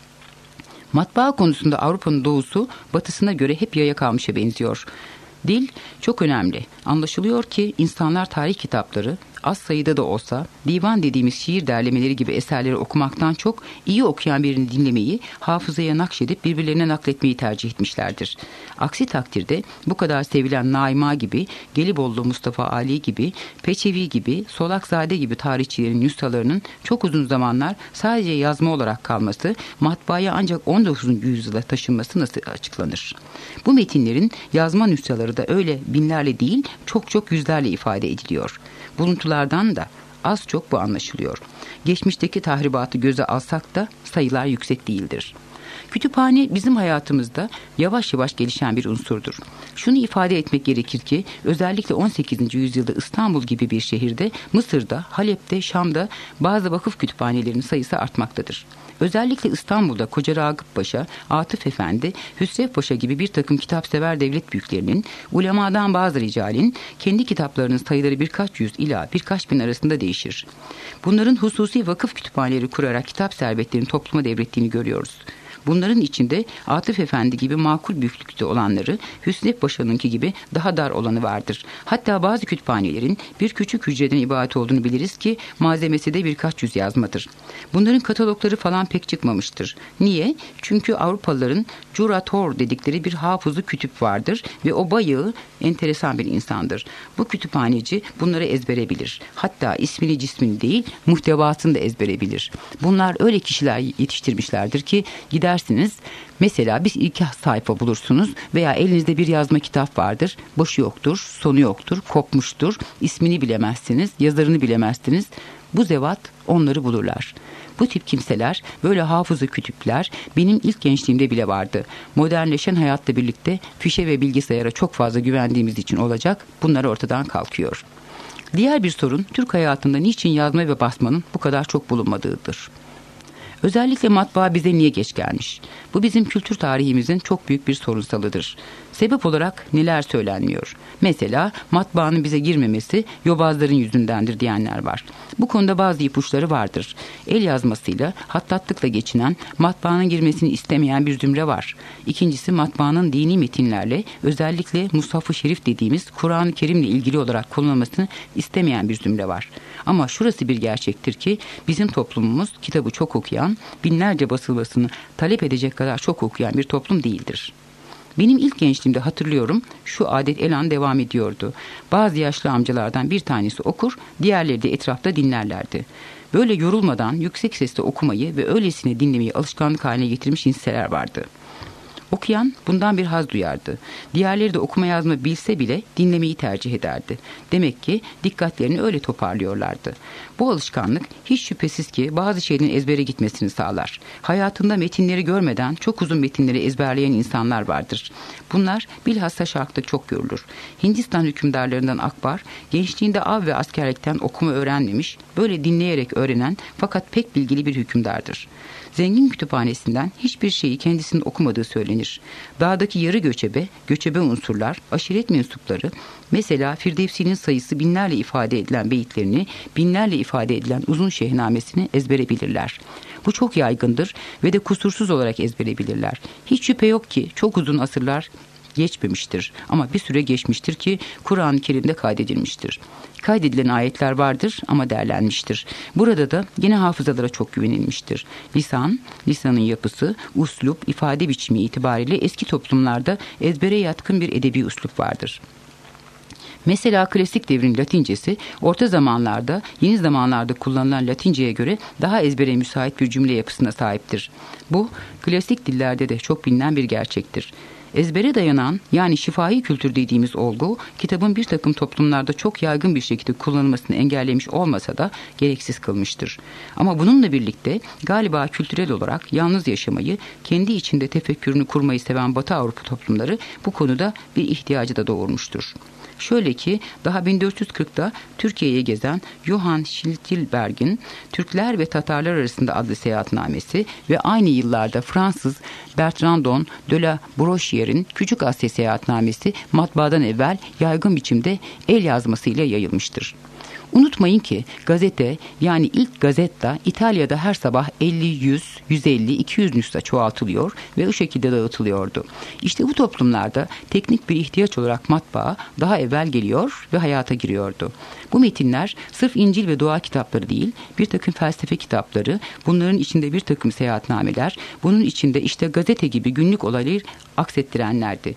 Matbaa konusunda Avrupa'nın doğusu batısına göre hep yaya kalmışa benziyor. Dil çok önemli. Anlaşılıyor ki insanlar tarih kitapları az sayıda da olsa divan dediğimiz şiir derlemeleri gibi eserleri okumaktan çok iyi okuyan birini dinlemeyi, hafızaya nakşedip birbirlerine nakletmeyi tercih etmişlerdir. Aksi takdirde bu kadar sevilen Naima gibi, Gelibolu Mustafa Ali gibi, Peçevi gibi, Solakzade gibi tarihçilerin nüshalarının çok uzun zamanlar sadece yazma olarak kalması, matbaaya ancak 19. yüzyıla taşınması nasıl açıklanır? Bu metinlerin yazma nüshaları da öyle binlerle değil, çok yüzlerle ifade ediliyor. Buluntulardan da az çok bu anlaşılıyor. Geçmişteki tahribatı göze alsak da sayılar yüksek değildir. Kütüphane bizim hayatımızda yavaş yavaş gelişen bir unsurdur. Şunu ifade etmek gerekir ki özellikle 18. yüzyılda İstanbul gibi bir şehirde, Mısır'da, Halep'te, Şam'da bazı vakıf kütüphanelerinin sayısı artmaktadır. Özellikle İstanbul'da Koca Ragıp Paşa, Atıf Efendi, Hüsrev Paşa gibi bir takım kitapsever devlet büyüklerinin, ulemadan bazı ricalin kendi kitaplarının sayıları birkaç yüz ila birkaç bin arasında değişir. Bunların hususi vakıf kütüphaneleri kurarak kitap servetlerini topluma devrettiğini görüyoruz. Bunların içinde Atıf Efendi gibi makul büyüklükte olanları, Hüsnü Paşa'nınki gibi daha dar olanı vardır. Hatta bazı kütüphanelerin bir küçük hücreden ibaret olduğunu biliriz ki malzemesi de birkaç yüz yazmadır. Bunların katalogları falan pek çıkmamıştır. Niye? Çünkü Avrupalıların curator dedikleri bir hafızı kütüp vardır ve o bayağı enteresan bir insandır. Bu kütüphaneci bunları ezbere bilir. Hatta ismini cismini değil muhtevasını da ezbere bilir. Bunlar öyle kişiler yetiştirmişlerdir ki gidersiniz mesela bir iki sayfa bulursunuz veya elinizde bir yazma kitap vardır. Başı yoktur, sonu yoktur, kopmuştur. İsmini bilemezsiniz, yazarını bilemezsiniz. Bu zevat onları bulurlar. Bu tip kimseler, böyle hafızı kütüpler benim ilk gençliğimde bile vardı. Modernleşen hayatla birlikte fişe ve bilgisayara çok fazla güvendiğimiz için olacak, bunlar ortadan kalkıyor. Diğer bir sorun Türk hayatında niçin yazma ve basmanın bu kadar çok bulunmadığıdır. Özellikle matbaa bize niye geç gelmiş? Bu bizim kültür tarihimizin çok büyük bir sorunsalıdır. Sebep olarak neler söylenmiyor? Mesela matbaanın bize girmemesi yobazların yüzündendir diyenler var. Bu konuda bazı ipuçları vardır. El yazmasıyla, hattatlıkla geçinen, matbaanın girmesini istemeyen bir zümre var. İkincisi matbaanın dini metinlerle, özellikle Mushaf-ı Şerif dediğimiz Kur'an-ı Kerim'le ilgili olarak kullanılmasını istemeyen bir zümre var. Ama şurası bir gerçektir ki bizim toplumumuz kitabı çok okuyan, binlerce basılmasını talep edecek kadar çok okuyan bir toplum değildir. Benim ilk gençliğimde hatırlıyorum şu adet elan devam ediyordu. Bazı yaşlı amcalardan bir tanesi okur, diğerleri de etrafta dinlerlerdi. Böyle yorulmadan yüksek sesle okumayı ve öylesine dinlemeyi alışkanlık haline getirmiş inseler vardı. Okuyan bundan bir haz duyardı. Diğerleri de okuma yazma bilse bile dinlemeyi tercih ederdi. Demek ki dikkatlerini öyle toparlıyorlardı. Bu alışkanlık hiç şüphesiz ki bazı şeylerin ezbere gitmesini sağlar. Hayatında metinleri görmeden çok uzun metinleri ezberleyen insanlar vardır. Bunlar bilhassa Şark'ta çok görülür. Hindistan hükümdarlarından Akbar, gençliğinde av ve askerlikten okuma öğrenmemiş, böyle dinleyerek öğrenen fakat pek bilgili bir hükümdardır. Zengin kütüphanesinden hiçbir şeyi kendisinin okumadığı söylenir. Dağdaki yarı göçebe unsurlar, aşiret mensupları, mesela Firdevsi'nin sayısı binlerle ifade edilen beyitlerini, binlerle ifade edilen uzun şehnamesini ezbere bilirler. Bu çok yaygındır ve de kusursuz olarak ezbere bilirler. Hiç şüphe yok ki çok uzun asırlar geçmemiştir ama bir süre geçmiştir ki Kur'an-ı Kerim'de kaydedilmiştir. Kaydedilen ayetler vardır ama derlenmiştir. Burada da yine hafızalara çok güvenilmiştir. Lisanın yapısı, uslup, ifade biçimi itibariyle eski toplumlarda ezbere yatkın bir edebi uslup vardır. Mesela klasik devrin Latincesi orta zamanlarda, yeni zamanlarda kullanılan Latinceye göre daha ezbere müsait bir cümle yapısına sahiptir. Bu klasik dillerde de çok bilinen bir gerçektir. Ezbere dayanan yani şifahi kültür dediğimiz olgu kitabın bir takım toplumlarda çok yaygın bir şekilde kullanılmasını engellemiş olmasa da gereksiz kılmıştır. Ama bununla birlikte galiba kültürel olarak yalnız yaşamayı, kendi içinde tefekkürünü kurmayı seven Batı Avrupa toplumları bu konuda bir ihtiyacı da doğurmuştur. Şöyle ki daha 1440'da Türkiye'ye gezen Johann Schiltilberg'in Türkler ve Tatarlar arasında adlı seyahatnamesi ve aynı yıllarda Fransız Bertrandon de la Brochiere'in Küçük Asya seyahatnamesi matbaadan evvel yaygın biçimde el yazmasıyla yayılmıştır. Unutmayın ki gazete yani ilk gazetta İtalya'da her sabah 50, 100, 150, 200 nüsha çoğaltılıyor ve o şekilde dağıtılıyordu. İşte bu toplumlarda teknik bir ihtiyaç olarak matbaa daha evvel geliyor ve hayata giriyordu. Bu metinler sırf İncil ve dua kitapları değil, bir takım felsefe kitapları, bunların içinde bir takım seyahatnameler, bunun içinde işte gazete gibi günlük olayları aksettirenlerdi.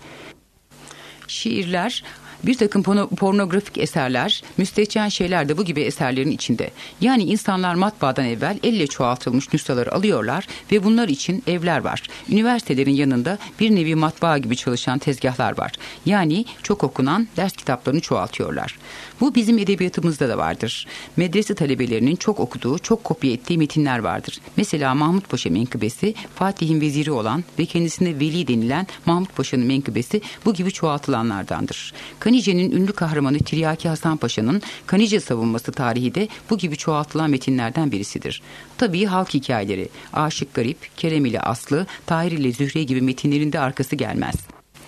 Şiirler, bir takım pornografik eserler, müstehcen şeyler de bu gibi eserlerin içinde. Yani insanlar matbaadan evvel elle çoğaltılmış nüshaları alıyorlar ve bunlar için evler var. Üniversitelerin yanında bir nevi matbaa gibi çalışan tezgahlar var. Yani çok okunan ders kitaplarını çoğaltıyorlar. Bu bizim edebiyatımızda da vardır. Medrese talebelerinin çok okuduğu, çok kopya ettiği metinler vardır. Mesela Mahmut Paşa menkıbesi, Fatih'in veziri olan ve kendisine veli denilen Mahmut Paşa'nın menkıbesi bu gibi çoğaltılanlardandır. Kanice'nin ünlü kahramanı Tiryaki Hasan Paşa'nın Kanice savunması tarihi de bu gibi çoğaltılan metinlerden birisidir. Tabii halk hikayeleri, Aşık Garip, Kerem ile Aslı, Tahir ile Zühre gibi metinlerin de arkası gelmez.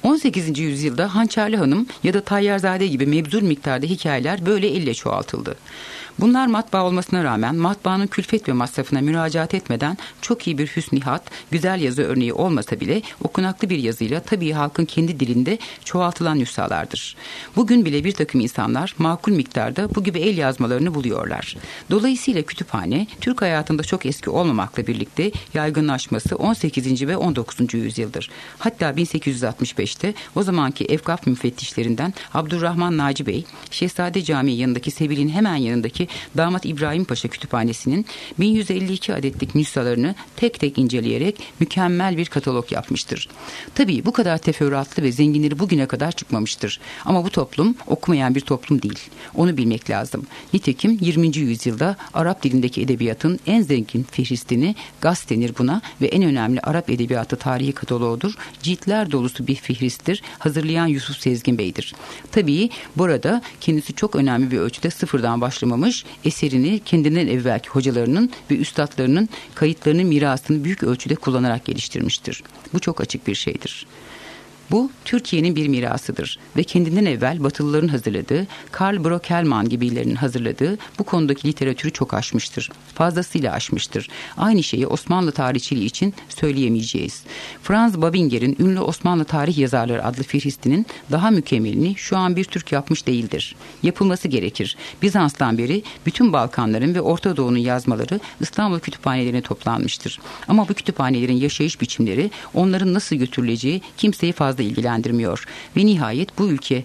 18. yüzyılda Hançerli Hanım ya da Tayyarzade gibi mebzul miktarda hikayeler böyle elle çoğaltıldı. Bunlar matbaa olmasına rağmen matbaanın külfet ve masrafına müracaat etmeden çok iyi bir hüsnihat, güzel yazı örneği olmasa bile okunaklı bir yazıyla tabii halkın kendi dilinde çoğaltılan nüshalardır. Bugün bile bir takım insanlar makul miktarda bu gibi el yazmalarını buluyorlar. Dolayısıyla kütüphane Türk hayatında çok eski olmamakla birlikte yaygınlaşması 18. ve 19. yüzyıldır. Hatta 1865'te o zamanki Evkaf müfettişlerinden Abdurrahman Naci Bey, Şehzade Camii yanındaki Sebil'in hemen yanındaki Damat İbrahim Paşa Kütüphanesi'nin 1152 adetlik nüshalarını tek tek inceleyerek mükemmel bir katalog yapmıştır. Tabii bu kadar teferruatlı ve zenginleri bugüne kadar çıkmamıştır. Ama bu toplum okumayan bir toplum değil. Onu bilmek lazım. Nitekim 20. yüzyılda Arap dilindeki edebiyatın en zengin fihristini Gaz denir buna ve en önemli Arap edebiyatı tarihi kataloğudur. Ciltler dolusu bir fihristtir. Hazırlayan Yusuf Sezgin Bey'dir. Tabii burada kendisi çok önemli bir ölçüde sıfırdan başlamamış, eserini kendinden evvelki hocalarının ve üstadlarının kayıtlarının mirasını büyük ölçüde kullanarak geliştirmiştir. Bu çok açık bir şeydir. Bu Türkiye'nin bir mirasıdır ve kendinden evvel Batılıların hazırladığı, Karl Brockelmann gibilerinin hazırladığı bu konudaki literatürü çok aşmıştır. Fazlasıyla aşmıştır. Aynı şeyi Osmanlı tarihçiliği için söyleyemeyeceğiz. Franz Babinger'in ünlü Osmanlı Tarih Yazarları adlı fihristinin daha mükemmelini şu an bir Türk yapmış değildir. Yapılması gerekir. Bizans'tan beri bütün Balkanların ve Orta Doğu'nun yazmaları İstanbul kütüphanelerine toplanmıştır. Ama bu kütüphanelerin yaşayış biçimleri, onların nasıl götürüleceği kimseyi fazla ilgilendirmiyor. Ve nihayet bu ülke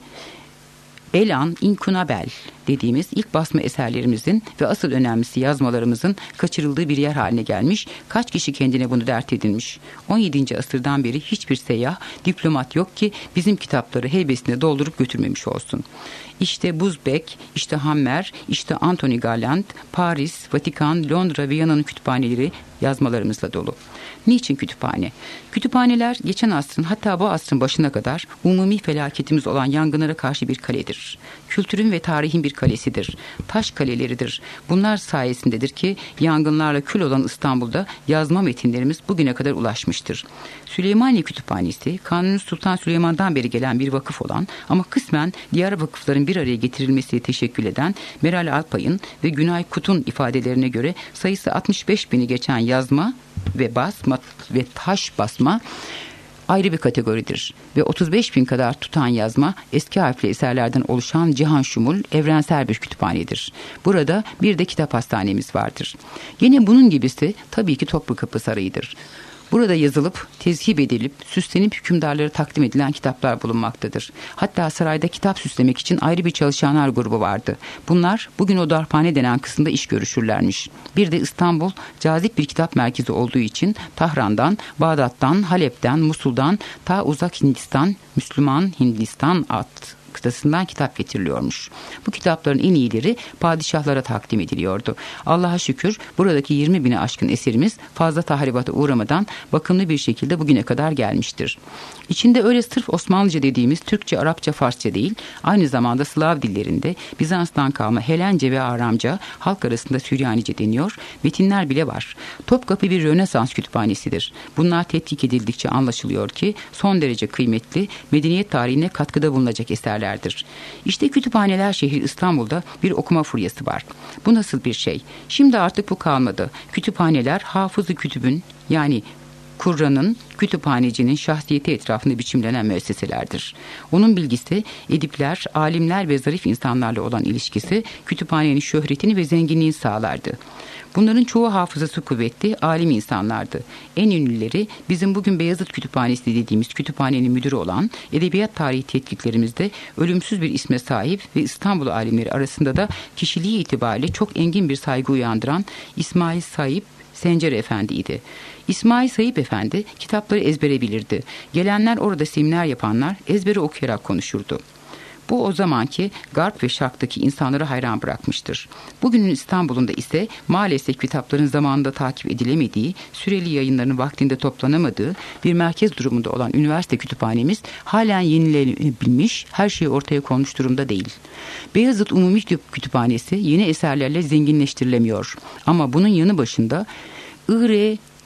Elan Incunabel dediğimiz ilk basma eserlerimizin ve asıl önemlisi yazmalarımızın kaçırıldığı bir yer haline gelmiş. Kaç kişi kendine bunu dert edinmiş. 17. asırdan beri hiçbir seyyah, diplomat yok ki bizim kitapları heybesine doldurup götürmemiş olsun. İşte Buzbek, işte Hammer, işte Anthony Galland, Paris, Vatikan, Londra, Viyana'nın kütüphaneleri yazmalarımızla dolu. Niçin kütüphane? Kütüphaneler geçen asrın hatta bu asrın başına kadar umumi felaketimiz olan yangınlara karşı bir kaledir. Kültürün ve tarihin bir kalesidir. Taş kaleleridir. Bunlar sayesindedir ki yangınlarla kül olan İstanbul'da yazma metinlerimiz bugüne kadar ulaşmıştır. Süleymaniye Kütüphanesi, Kanuni Sultan Süleyman'dan beri gelen bir vakıf olan ama kısmen diğer vakıfların bir araya getirilmesiyle teşekkül eden Meral Alpay'ın ve Günay Kut'un ifadelerine göre sayısı 65 bini geçen yazma ve basma ve taş basma ayrı bir kategoridir ve 35 bin kadar tutan yazma eski harfli eserlerden oluşan cihan şumul evrensel bir kütüphanedir. Burada bir de kitap hastanemiz vardır. Yine bunun gibisi tabii ki Topkapı Sarayı'dır. Burada yazılıp, tezhip edilip, süslenip hükümdarlara takdim edilen kitaplar bulunmaktadır. Hatta sarayda kitap süslemek için ayrı bir çalışanlar grubu vardı. Bunlar bugün o darphane denen kısımda iş görüşürlermiş. Bir de İstanbul cazip bir kitap merkezi olduğu için Tahran'dan, Bağdat'tan, Halep'ten, Musul'dan ta uzak Hindistan, Müslüman Hindistan kıtasından kitap getiriliyormuş. Bu kitapların en iyileri padişahlara takdim ediliyordu. Allah'a şükür buradaki 20 bine aşkın eserimiz fazla tahribata uğramadan bakımlı bir şekilde bugüne kadar gelmiştir. İçinde öyle sırf Osmanlıca dediğimiz Türkçe, Arapça, Farsça değil, aynı zamanda Slav dillerinde Bizans'tan kalma Helence ve Aramca, halk arasında Süryanice deniyor, metinler bile var. Topkapı bir Rönesans kütüphanesidir. Bunlar tetkik edildikçe anlaşılıyor ki son derece kıymetli, medeniyet tarihine katkıda bulunacak eserlerdir. İşte kütüphaneler şehri İstanbul'da bir okuma furyası var. Bu nasıl bir şey? Şimdi artık bu kalmadı. Kütüphaneler Hafız-ı Kütüb'ün yani Kur'an'ın, kütüphanecinin şahsiyeti etrafında biçimlenen müesseselerdir. Onun bilgisi, edipler, alimler ve zarif insanlarla olan ilişkisi kütüphanenin şöhretini ve zenginliğini sağlardı. Bunların çoğu hafızası kuvvetli, alim insanlardı. En ünlüleri bizim bugün Beyazıt Kütüphanesi dediğimiz kütüphanenin müdürü olan, edebiyat tarihi tetkiklerimizde ölümsüz bir isme sahip ve İstanbul alimleri arasında da kişiliği itibariyle çok engin bir saygı uyandıran İsmail Saip Sencer Efendi'ydi. İsmail Saip Efendi kitapları ezbere bilirdi. Gelenler orada seminer yapanlar ezbere okuyarak konuşurdu. Bu o zamanki Garp ve Şark'taki insanları hayran bırakmıştır. Bugünün İstanbul'unda ise maalesef kitapların zamanında takip edilemediği, süreli yayınların vaktinde toplanamadığı bir merkez durumunda olan üniversite kütüphanemiz halen yenilenebilmiş, her şey ortaya konmuş durumda değil. Beyazıt Umumi Kütüphanesi yeni eserlerle zenginleştirilemiyor. Ama bunun yanı başında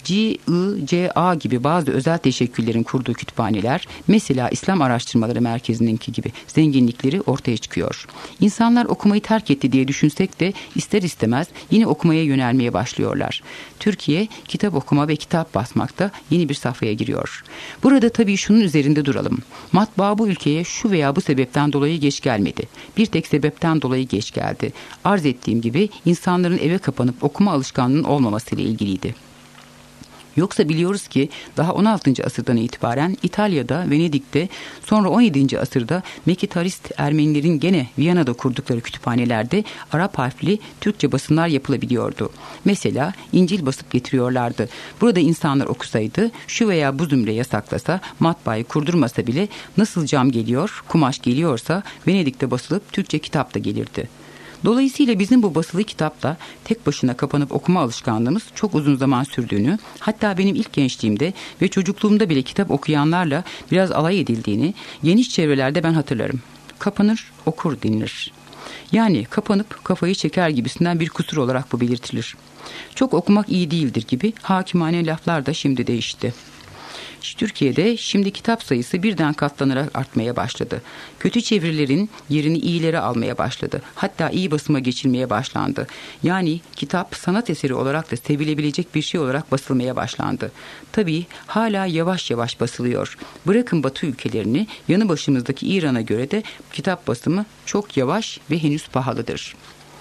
GICA gibi bazı özel teşekküllerin kurduğu kütüphaneler, mesela İslam Araştırmaları Merkezi'ninki gibi zenginlikleri ortaya çıkıyor. İnsanlar okumayı terk etti diye düşünsek de ister istemez yine okumaya yönelmeye başlıyorlar. Türkiye kitap okuma ve kitap basmakta yeni bir safhaya giriyor. Burada tabii şunun üzerinde duralım. Matbaa bu ülkeye şu veya bu sebepten dolayı geç gelmedi. Bir tek sebepten dolayı geç geldi. Arz ettiğim gibi insanların eve kapanıp okuma alışkanlığının olmamasıyla ilgiliydi. Yoksa biliyoruz ki daha 16. asırdan itibaren İtalya'da, Venedik'te, sonra 17. asırda Mekkitarist Ermenilerin gene Viyana'da kurdukları kütüphanelerde Arap harfli Türkçe basımlar yapılabiliyordu. Mesela İncil basıp getiriyorlardı. Burada insanlar okusaydı, şu veya bu zümre yasaklasa, matbaayı kurdurmasa bile nasıl cam geliyor, kumaş geliyorsa Venedik'te basılıp Türkçe kitap da gelirdi. Dolayısıyla bizim bu basılı kitapla tek başına kapanıp okuma alışkanlığımız çok uzun zaman sürdüğünü, hatta benim ilk gençliğimde ve çocukluğumda bile kitap okuyanlarla biraz alay edildiğini geniş çevrelerde ben hatırlarım. Kapanır, okur denilir. Yani kapanıp kafayı çeker gibisinden bir kusur olarak bu belirtilir. Çok okumak iyi değildir gibi hakimane laflar da şimdi değişti. Türkiye'de şimdi kitap sayısı birden katlanarak artmaya başladı. Kötü çevirilerin yerini iyileri almaya başladı. Hatta iyi basıma geçilmeye başlandı. Yani kitap sanat eseri olarak da sevilebilecek bir şey olarak basılmaya başlandı. Tabii hala yavaş yavaş basılıyor. Bırakın Batı ülkelerini, yanı başımızdaki İran'a göre de kitap basımı çok yavaş ve henüz pahalıdır.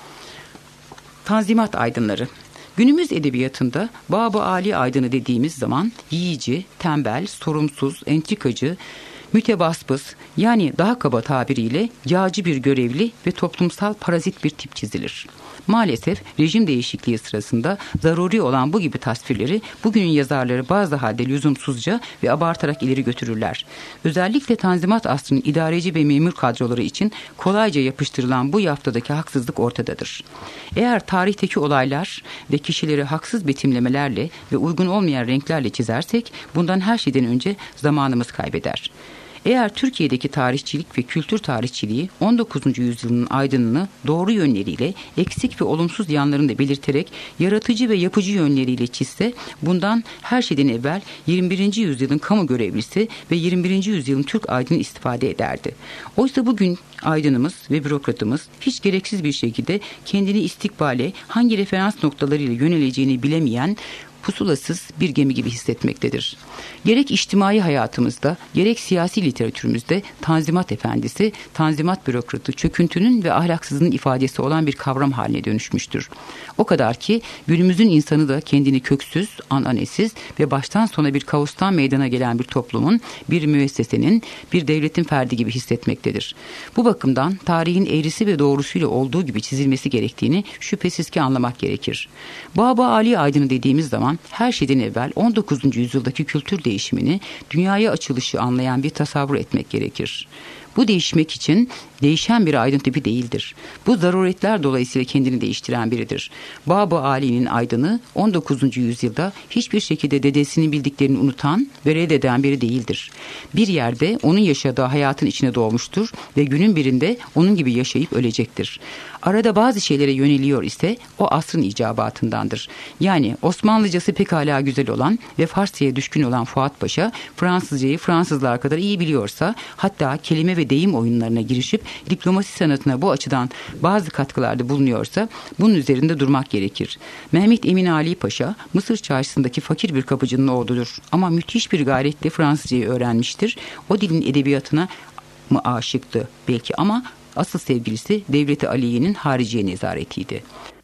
Tanzimat aydınları. Günümüz edebiyatında Bab-ı Ali aydını dediğimiz zaman yiyici, tembel, sorumsuz, entrikacı, mütebaspız, yani daha kaba tabiriyle yağcı bir görevli ve toplumsal parazit bir tip çizilir. Maalesef rejim değişikliği sırasında zaruri olan bu gibi tasvirleri bugünün yazarları bazı halde lüzumsuzca ve abartarak ileri götürürler. Özellikle Tanzimat asrının idareci ve memur kadroları için kolayca yapıştırılan bu yaftadaki haksızlık ortadadır. Eğer tarihteki olaylar ve kişileri haksız betimlemelerle ve uygun olmayan renklerle çizersek bundan her şeyden önce zamanımız kaybeder. Eğer Türkiye'deki tarihçilik ve kültür tarihçiliği 19. yüzyılın aydınını doğru yönleriyle eksik ve olumsuz yanlarını da belirterek yaratıcı ve yapıcı yönleriyle çizse, bundan her şeyden evvel 21. yüzyılın kamu görevlisi ve 21. yüzyılın Türk aydını istifade ederdi. Oysa bugün aydınımız ve bürokratımız hiç gereksiz bir şekilde kendini istikbale hangi referans noktalarıyla yöneleceğini bilemeyen pusulasız bir gemi gibi hissetmektedir. Gerek içtimai hayatımızda, gerek siyasi literatürümüzde Tanzimat efendisi, Tanzimat bürokratı çöküntünün ve ahlaksızlığın ifadesi olan bir kavram haline dönüşmüştür. O kadar ki günümüzün insanı da kendini köksüz, ananesiz ve baştan sona bir kaostan meydana gelen bir toplumun, bir müessesenin, bir devletin ferdi gibi hissetmektedir. Bu bakımdan tarihin eğrisi ve doğrusuyla olduğu gibi çizilmesi gerektiğini şüphesiz ki anlamak gerekir. Bab-ı Ali aydını dediğimiz zaman her şeyden evvel 19. yüzyıldaki kültür değişimini, dünyaya açılışı anlayan bir tasavvur etmek gerekir. Bu değişmek için değişen bir aydın tipi değildir. Bu zaruretler dolayısıyla kendini değiştiren biridir. Bab-ı Ali'nin aydını 19. yüzyılda hiçbir şekilde dedesinin bildiklerini unutan ve reddeden biri değildir. Bir yerde onun yaşadığı hayatın içine doğmuştur ve günün birinde onun gibi yaşayıp ölecektir. Arada bazı şeylere yöneliyor ise o asrın icabatındandır. Yani Osmanlıcası pekala güzel olan ve Farsçaya düşkün olan Fuat Paşa, Fransızcayı Fransızlar kadar iyi biliyorsa, hatta kelime ve deyim oyunlarına girişip diplomasi sanatına bu açıdan bazı katkılarda bulunuyorsa bunun üzerinde durmak gerekir. Mehmet Emin Ali Paşa, Mısır çarşısındaki fakir bir kapıcının oğludur ama müthiş bir gayretle Fransızcayı öğrenmiştir. O dilin edebiyatına mı aşıktı belki ama asıl sevgilisi Devlet-i Aliye'nin hariciye nezaretiydi.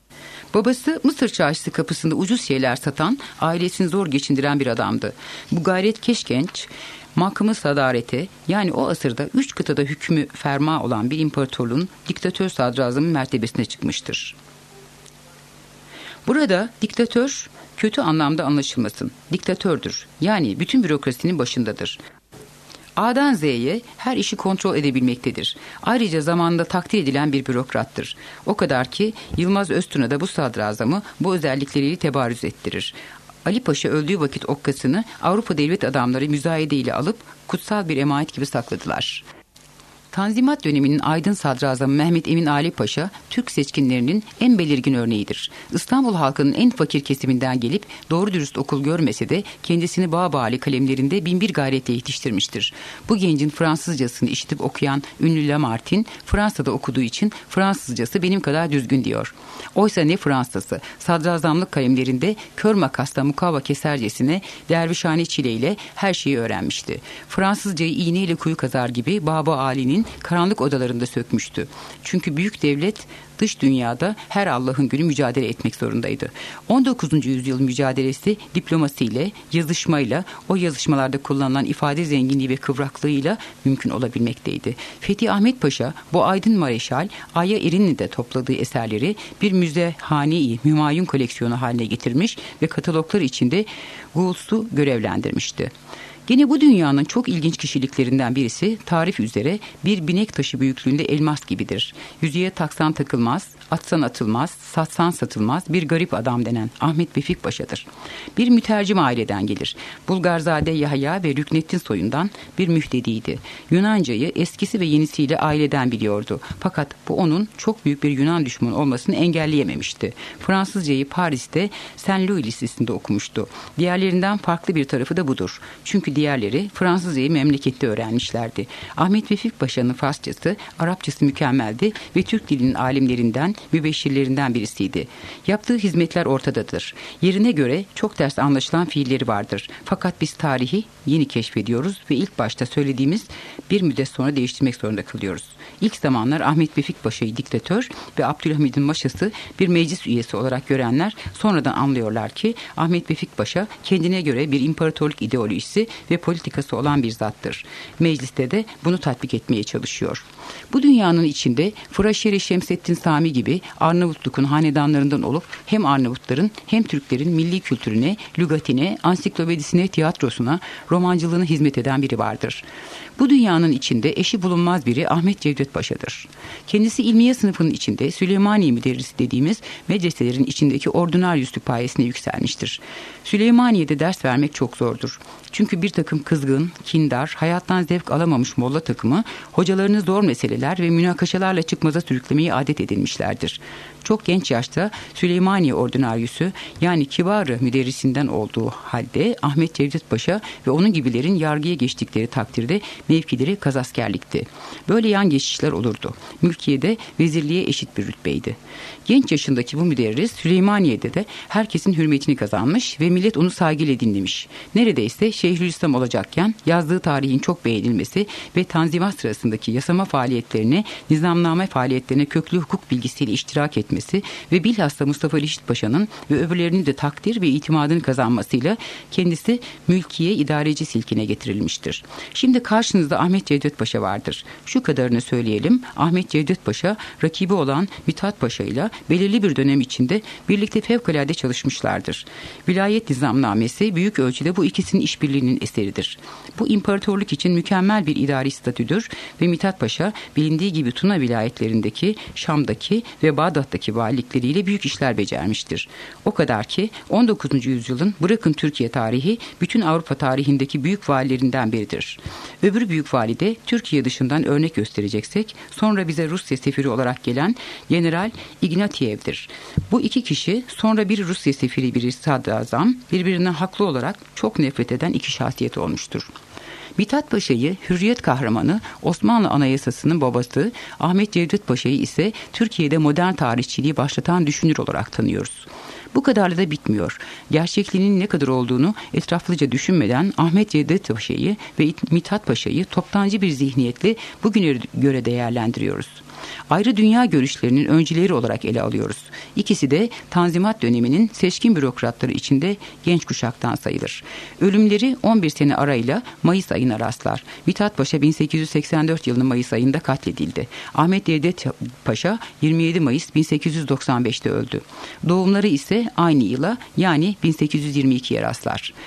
Babası Mısır çarşısı kapısında ucuz şeyler satan, ailesini zor geçindiren bir adamdı. Bu gayretkeş genç, mahkamı sadarete, yani o asırda 3 kıtada hükmü ferma olan bir imparatorluğun diktatör sadrazamı mertebesine çıkmıştır. Burada diktatör kötü anlamda anlaşılmasın. Diktatördür. Yani bütün bürokrasinin başındadır. A'dan Z'ye her işi kontrol edebilmektedir. Ayrıca zamanında takdir edilen bir bürokrattır. O kadar ki Yılmaz Öztun'a da bu sadrazamı bu özellikleriyle tebarüz ettirir. Ali Paşa öldüğü vakit okkasını Avrupa devlet adamları müzayede ile alıp kutsal bir emanet gibi sakladılar. Tanzimat döneminin aydın sadrazamı Mehmet Emin Ali Paşa, Türk seçkinlerinin en belirgin örneğidir. İstanbul halkının en fakir kesiminden gelip doğru dürüst okul görmese de kendisini Bağbali kalemlerinde binbir gayretle yetiştirmiştir. Bu gencin Fransızcasını işitip okuyan ünlü Lamartine, Fransa'da okuduğu için Fransızcası benim kadar düzgün diyor. Oysa ne Fransızcası, sadrazamlık kalemlerinde kör makasla mukavva kesercesine dervişhane çileyle her şeyi öğrenmişti. Fransızcayı iğneyle kuyu kazar gibi Baba Ali'nin karanlık odalarında sökmüştü. Çünkü büyük devlet dış dünyada her Allah'ın günü mücadele etmek zorundaydı. 19. yüzyıl mücadelesi diplomasiyle, yazışmayla, o yazışmalarda kullanılan ifade zenginliği ve kıvraklığıyla mümkün olabilmekteydi. Fethi Ahmet Paşa bu aydın mareşal Aya Erinli'de topladığı eserleri bir müzehane-i mümayun koleksiyonu haline getirmiş ve kataloglar içinde Goulds'u görevlendirmişti. Yine bu dünyanın çok ilginç kişiliklerinden birisi tarif üzere bir binek taşı büyüklüğünde elmas gibidir. Yüzüğe taksan takılmaz, atsan atılmaz, satsan satılmaz bir garip adam denen Ahmet Vefik Paşa'dır. Bir mütercim aileden gelir. Bulgarzade Yahya ve Rükneddin soyundan bir mühtediydi. Yunancayı eskisi ve yenisiyle aileden biliyordu. Fakat bu onun çok büyük bir Yunan düşmanı olmasını engelleyememişti. Fransızcayı Paris'te Saint Louis Lisesi'nde okumuştu. Diğerlerinden farklı bir tarafı da budur. Çünkü diğerleri Fransızcayı memlekette öğrenmişlerdi. Ahmet Vefik Paşa'nın Farsçası, Arapçası mükemmeldi ve Türk dilinin alimlerinden, mübeşşirlerinden birisiydi. Yaptığı hizmetler ortadadır. Yerine göre çok ters anlaşılan fiilleri vardır. Fakat biz tarihi yeni keşfediyoruz ve ilk başta söylediğimiz bir müddet sonra değiştirmek zorunda kalıyoruz. İlk zamanlar Ahmet Vefik Paşa'yı diktatör ve Abdülhamid'in maşası bir meclis üyesi olarak görenler sonradan anlıyorlar ki Ahmet Vefik Paşa kendine göre bir imparatorluk ideolojisi ve politikası olan bir zattır. Mecliste de bunu tatbik etmeye çalışıyor. Bu dünyanın içinde Fıraşeri Şemseddin Sami gibi Arnavutluk'un hanedanlarından olup hem Arnavutların hem Türklerin milli kültürüne, lügatine, ansiklopedisine, tiyatrosuna, romancılığına hizmet eden biri vardır. Bu dünyanın içinde eşi bulunmaz biri Ahmet Cevdet Paşa'dır. Kendisi ilmiye sınıfının içinde Süleymaniye müderrisi dediğimiz medreselerin içindeki ordinaryüslük payesine yükselmiştir. Süleymaniye'de ders vermek çok zordur. Çünkü bir takım kızgın, kindar, hayattan zevk alamamış molla takımı hocalarını zor meseleler ve münakaşalarla çıkmaza sürüklemeyi adet edinmişlerdir. Çok genç yaşta Süleymaniye ordinaryüsü yani kibarı müderrisinden olduğu halde Ahmet Cevdet Paşa ve onun gibilerin yargıya geçtikleri takdirde mevkileri kazaskerlikti. Böyle yan geçişler olurdu. Mülkiye'de vezirliğe eşit bir rütbeydi. Genç yaşındaki bu müderris Süleymaniye'de de herkesin hürmetini kazanmış ve millet onu saygıyla dinlemiş. Neredeyse Şeyhülislam olacakken yazdığı tarihin çok beğenilmesi ve Tanzimat sırasındaki yasama faaliyetlerine, nizamname faaliyetlerine köklü hukuk bilgisiyle iştirak etmesi ve bilhassa Mustafa Reşit Paşa'nın ve öbürlerinin de takdir ve itimadını kazanmasıyla kendisi mülkiye idareci silkine getirilmiştir. Şimdi karşınızda Ahmet Cevdet Paşa vardır. Şu kadarını söyleyelim. Ahmet Cevdet Paşa rakibi olan Mithat Paşa ile belirli bir dönem içinde birlikte fevkalade çalışmışlardır. Vilayet nizamnamesi büyük ölçüde bu ikisinin işbirliğinin eseridir. Bu imparatorluk için mükemmel bir idari statüdür ve Mithat Paşa bilindiği gibi Tuna vilayetlerindeki, Şam'daki ve Bağdat'taki valilikleriyle büyük işler becermiştir. O kadar ki 19. yüzyılın bırakın Türkiye tarihi bütün Avrupa tarihindeki büyük valilerinden biridir. Öbür büyük vali de Türkiye dışından örnek göstereceksek sonra bize Rusya sefiri olarak gelen General Ignatiev'dir. Bu iki kişi sonra biri Rusya sefiri biri sadrazam birbirinden haklı olarak çok nefret eden iki şahsiyet olmuştur. Mithat Paşa'yı Hürriyet kahramanı, Osmanlı Anayasası'nın babası, Ahmet Cevdet Paşa'yı ise Türkiye'de modern tarihçiliği başlatan düşünür olarak tanıyoruz. Bu kadarla da bitmiyor. Gerçekliğinin ne kadar olduğunu etraflıca düşünmeden Ahmet Cevdet Paşa'yı ve Mithat Paşa'yı toptancı bir zihniyetle bugüne göre değerlendiriyoruz. Ayrı dünya görüşlerinin öncüleri olarak ele alıyoruz. İkisi de Tanzimat döneminin seçkin bürokratları içinde genç kuşaktan sayılır. Ölümleri 11 sene arayla Mayıs ayına rastlar. Mithat Paşa 1884 yılının Mayıs ayında katledildi. Ahmet Cevdet Paşa 27 Mayıs 1895'te öldü. Doğumları ise aynı yıla yani 1822'ye rastlar.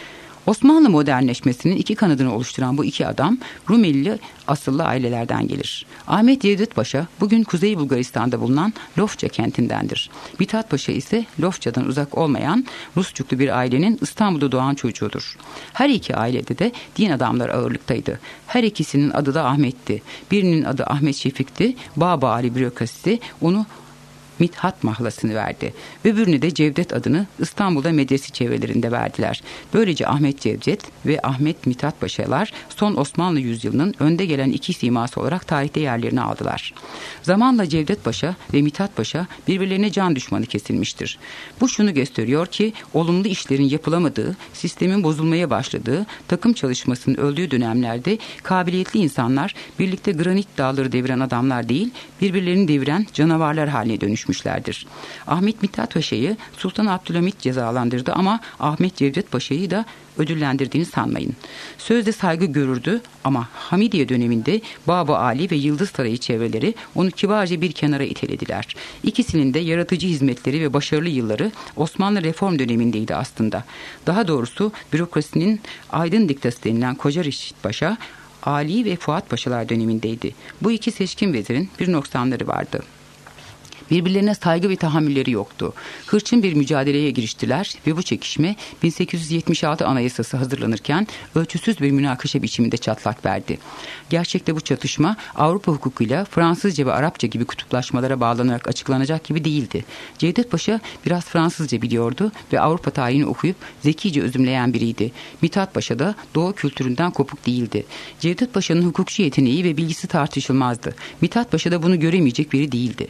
Osmanlı modernleşmesinin iki kanadını oluşturan bu iki adam Rumeli asıllı ailelerden gelir. Ahmet Cevdet Paşa bugün Kuzey Bulgaristan'da bulunan Lofça kentindendir. Mithat Paşa ise Lofça'dan uzak olmayan Rusçuklu bir ailenin İstanbul'da doğan çocuğudur. Her iki ailede de din adamları ağırlıktaydı. Her ikisinin adı da Ahmet'ti. Birinin adı Ahmet Şefik'ti. Babali bürokrasisi onu Mithat mahlasını verdi. Öbürüne de Cevdet adını İstanbul'da medrese çevrelerinde verdiler. Böylece Ahmet Cevdet ve Ahmet Mithat Paşalar son Osmanlı yüzyılının önde gelen iki siması olarak tarihte yerlerini aldılar. Zamanla Cevdet Paşa ve Mithat Paşa birbirlerine can düşmanı kesilmiştir. Bu şunu gösteriyor ki olumlu işlerin yapılamadığı, sistemin bozulmaya başladığı, takım çalışmasının öldüğü dönemlerde kabiliyetli insanlar birlikte granit dağları deviren adamlar değil, birbirlerini deviren canavarlar haline dönüşmüşlerdir. Ahmet Mithat Paşa'yı Sultan Abdülhamit cezalandırdı ama Ahmet Cevdet Paşa'yı da ödüllendirdiğini sanmayın. Sözde saygı görürdü ama Hamidiye döneminde Baba Ali ve Yıldız Sarayı çevreleri onu kibarca bir kenara itelediler. İkisinin de yaratıcı hizmetleri ve başarılı yılları Osmanlı reform dönemindeydi aslında. Daha doğrusu bürokrasinin aydın diktası denilen Koca Reşit Paşa, Ali ve Fuat Paşalar dönemindeydi. Bu iki seçkin vezirin bir noksanları vardı. Birbirlerine saygı ve tahammülleri yoktu. Hırçın bir mücadeleye giriştiler ve bu çekişme 1876 Anayasası hazırlanırken ölçüsüz bir münakaşa biçiminde çatlak verdi. Gerçekte bu çatışma Avrupa hukukuyla Fransızca ve Arapça gibi kutuplaşmalara bağlanarak açıklanacak gibi değildi. Cevdet Paşa biraz Fransızca biliyordu ve Avrupa tarihini okuyup zekice özümleyen biriydi. Mithat Paşa da Doğu kültüründen kopuk değildi. Cevdet Paşa'nın hukukçu yeteneği ve bilgisi tartışılmazdı. Mithat Paşa da bunu göremeyecek biri değildi.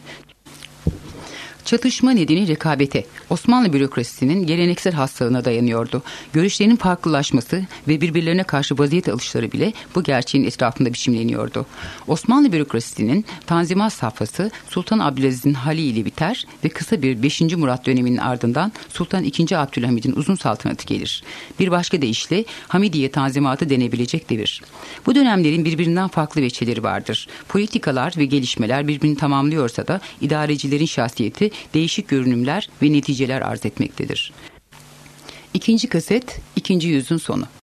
Çatışma nedeni rekabete, Osmanlı bürokrasisinin geleneksel hastalığına dayanıyordu. Görüşlerinin farklılaşması ve birbirlerine karşı vaziyet alışları bile bu gerçeğin etrafında biçimleniyordu. Osmanlı bürokrasisinin Tanzimat safhası Sultan Abdülaziz'in haliyle biter ve kısa bir 5. Murat döneminin ardından Sultan II. Abdülhamid'in uzun saltanatı gelir. Bir başka deyişle Hamidiye Tanzimatı denebilecek devir. Bu dönemlerin birbirinden farklı veçeleri vardır. Politikalar ve gelişmeler birbirini tamamlıyorsa da idarecilerin şahsiyeti değişik görünümler ve neticeler arz etmektedir. İkinci kaset, 2. yüzyılın sonu.